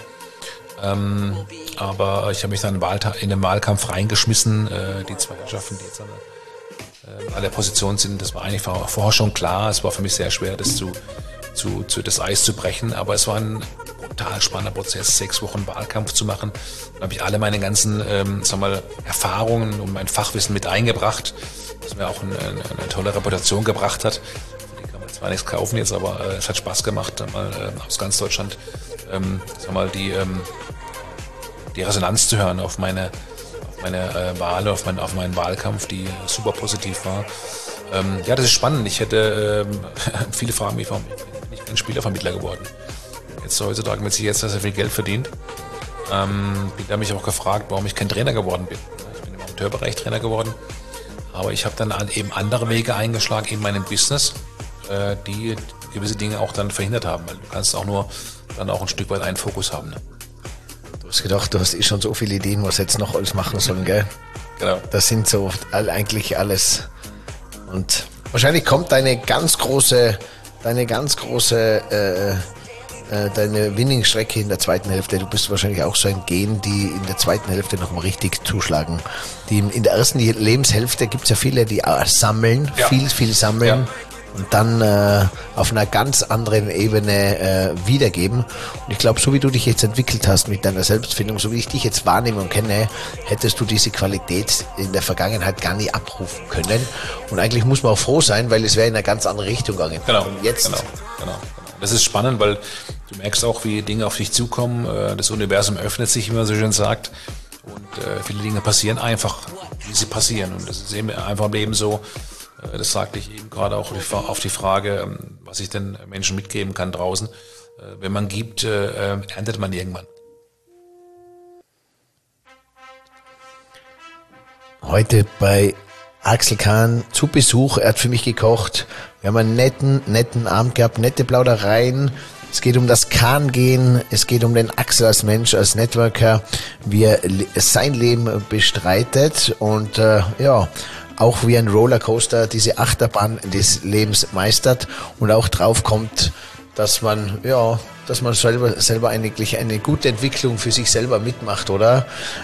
Aber ich habe mich dann in den Wahlkampf reingeschmissen. Die zwei Herrschaften, die jetzt an der Position sind, das war eigentlich vorher schon klar. Es war für mich sehr schwer, das das Eis zu brechen, aber es war ein brutal spannender Prozess, 6 Wochen Wahlkampf zu machen. Da habe ich alle meine ganzen Erfahrungen und mein Fachwissen mit eingebracht, was mir auch eine tolle Reputation gebracht hat. Die kann man zwar nichts kaufen jetzt, aber es hat Spaß gemacht, mal aus ganz Deutschland die Resonanz zu hören auf meine Wahl, auf meinen Wahlkampf, die super positiv war. Ja, das ist spannend. Ich hätte viele fragen mich, warum bin ich kein Spielervermittler geworden? Jetzt heutzutage mit sich jetzt sehr viel Geld verdient. Ich habe mich auch gefragt, warum ich kein Trainer geworden bin. Ich bin im Amateurbereich Trainer geworden, aber ich habe dann eben andere Wege eingeschlagen in meinem Business, die gewisse Dinge auch dann verhindert haben, weil du kannst auch nur dann auch ein Stück weit einen Fokus haben. Ne? Du hast gedacht, du hast schon so viele Ideen, was jetzt noch alles machen sollen, gell? Genau. Das sind so eigentlich alles. Und wahrscheinlich kommt deine Winningstrecke in der zweiten Hälfte. Du bist wahrscheinlich auch so ein Gen, die in der zweiten Hälfte nochmal richtig zuschlagen. In der ersten Lebenshälfte gibt es ja viele, die sammeln, viel sammeln. Ja. Und dann auf einer ganz anderen Ebene wiedergeben. Und ich glaube, so wie du dich jetzt entwickelt hast mit deiner Selbstfindung, so wie ich dich jetzt wahrnehme und kenne, hättest du diese Qualität in der Vergangenheit gar nie abrufen können. Und eigentlich muss man auch froh sein, weil es wäre in eine ganz andere Richtung gegangen. Genau, und jetzt genau. Das ist spannend, weil du merkst auch, wie Dinge auf dich zukommen. Das Universum öffnet sich, wie man so schön sagt. Und viele Dinge passieren einfach, wie sie passieren. Und das ist eben einfach im Leben so. Das sagte ich eben gerade auch auf die Frage, was ich den Menschen mitgeben kann draußen. Wenn man gibt, erntet man irgendwann. Heute bei Axel Kahn zu Besuch. Er hat für mich gekocht. Wir haben einen netten Abend gehabt, nette Plaudereien. Es geht um das Kahn-Gehen, es geht um den Axel als Mensch, als Networker, wie er sein Leben bestreitet und auch wie ein Rollercoaster diese Achterbahn des Lebens meistert und auch drauf kommt, dass man selber eigentlich eine gute Entwicklung für sich selber mitmacht, oder?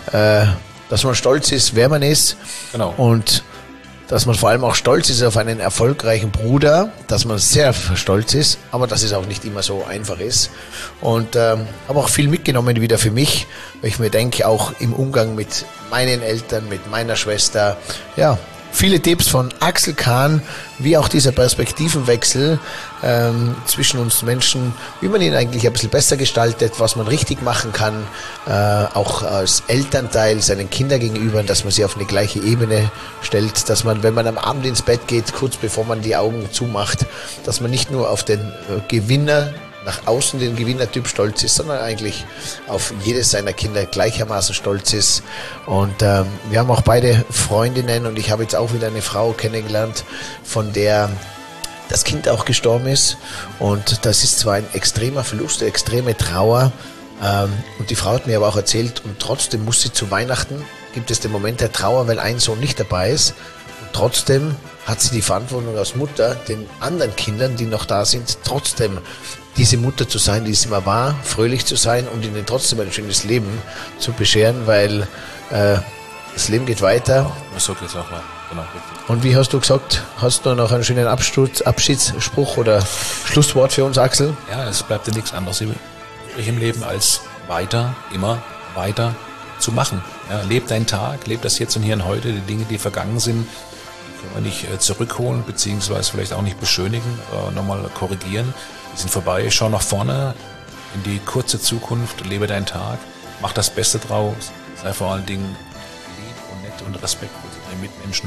Dass man stolz ist, wer man ist. Genau. Und dass man vor allem auch stolz ist auf einen erfolgreichen Bruder, dass man sehr stolz ist, aber dass es auch nicht immer so einfach ist. Und habe auch viel mitgenommen wieder für mich, weil ich mir denke, auch im Umgang mit meinen Eltern, mit meiner Schwester, viele Tipps von Axel Kahn, wie auch dieser Perspektivenwechsel zwischen uns Menschen, wie man ihn eigentlich ein bisschen besser gestaltet, was man richtig machen kann, auch als Elternteil seinen Kindern gegenüber, dass man sie auf eine gleiche Ebene stellt, dass man, wenn man am Abend ins Bett geht, kurz bevor man die Augen zumacht, dass man nicht nur auf den Gewinner, nach außen den Gewinnertyp stolz ist, sondern eigentlich auf jedes seiner Kinder gleichermaßen stolz ist. Und wir haben auch beide Freundinnen und ich habe jetzt auch wieder eine Frau kennengelernt, von der das Kind auch gestorben ist. Und das ist zwar ein extremer Verlust, eine extreme Trauer. Und die Frau hat mir aber auch erzählt, und trotzdem muss sie zu Weihnachten, gibt es den Moment der Trauer, weil ein Sohn nicht dabei ist. Und trotzdem hat sie die Verantwortung als Mutter, den anderen Kindern, die noch da sind, trotzdem diese Mutter zu sein, die es immer war, fröhlich zu sein und ihnen trotzdem ein schönes Leben zu bescheren, weil das Leben geht weiter. So geht's auch weiter. Genau, richtig. Und wie hast du gesagt, hast du noch einen schönen Abschiedsspruch oder Schlusswort für uns, Axel? Ja, es bleibt dir nichts anderes übrig im Leben, als immer weiter zu machen. Ja, leb deinen Tag, leb das Jetzt und Hier und Heute, die Dinge, die vergangen sind, können wir nicht zurückholen, beziehungsweise vielleicht auch nicht beschönigen, nochmal korrigieren. Die sind vorbei, schau nach vorne in die kurze Zukunft, lebe deinen Tag, mach das Beste draus, sei vor allen Dingen lieb und nett und respektvoll zu deinen Mitmenschen.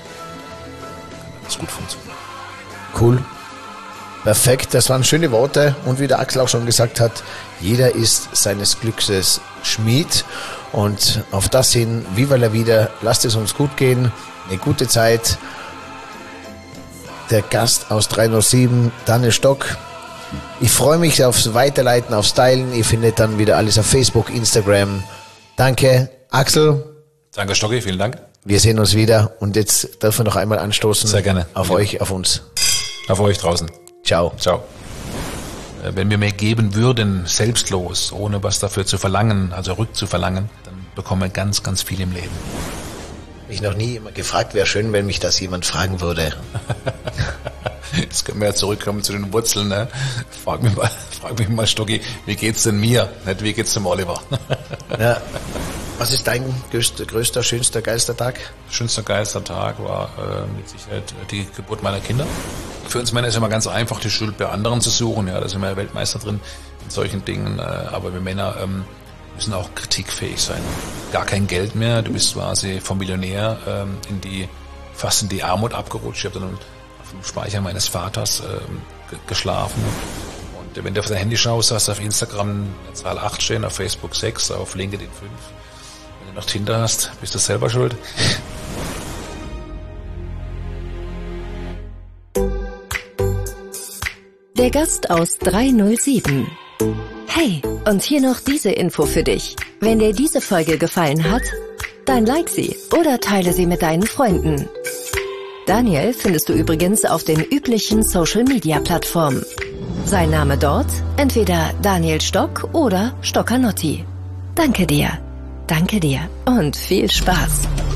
Dann kann das gut funktionieren. Cool. Perfekt, das waren schöne Worte und wie der Axel auch schon gesagt hat, jeder ist seines Glückes Schmied und auf das hin, viva la vida, lasst es uns gut gehen, eine gute Zeit. Der Gast aus 307, Daniel Stock, Ich freue mich aufs Weiterleiten, aufs Teilen. Ihr findet dann wieder alles auf Facebook, Instagram. Danke, Axel. Danke, Stocki, vielen Dank. Wir sehen uns wieder und jetzt dürfen wir noch einmal anstoßen. Sehr gerne. Auf euch, auf uns. Auf euch draußen. Ciao. Ciao. Wenn wir mehr geben würden, selbstlos, ohne was dafür zu verlangen, also rückzuverlangen, dann bekommen wir ganz, ganz viel im Leben. Mich noch nie immer gefragt, wäre schön, wenn mich das jemand fragen würde. Jetzt können wir ja zurückkommen zu den Wurzeln. Ne? Frag mich mal, Stocki, wie geht's denn mir? Nicht wie geht's dem Oliver? Ja. Was ist dein größter, schönster, geilster Tag? Schönster, geilster Tag war mit Sicherheit die Geburt meiner Kinder. Für uns Männer ist immer ganz einfach, die Schuld bei anderen zu suchen. Ja, da sind wir ja Weltmeister drin in solchen Dingen. Aber wir Männer müssen auch kritikfähig sein. Gar kein Geld mehr. Du bist quasi vom Millionär fast in die Armut abgerutscht. Ich habe dann auf dem Speicher meines Vaters geschlafen. Und wenn du auf dein Handy schaust, hast du auf Instagram eine Zahl 8 stehen, auf Facebook 6, auf LinkedIn 5. Wenn du noch Tinder hast, bist du selber schuld. Der Gast aus 307. Hey, und hier noch diese Info für dich. Wenn dir diese Folge gefallen hat, dann like sie oder teile sie mit deinen Freunden. Daniel findest du übrigens auf den üblichen Social-Media-Plattformen. Sein Name dort, entweder Daniel Stock oder Stoccanotti. Danke dir und viel Spaß.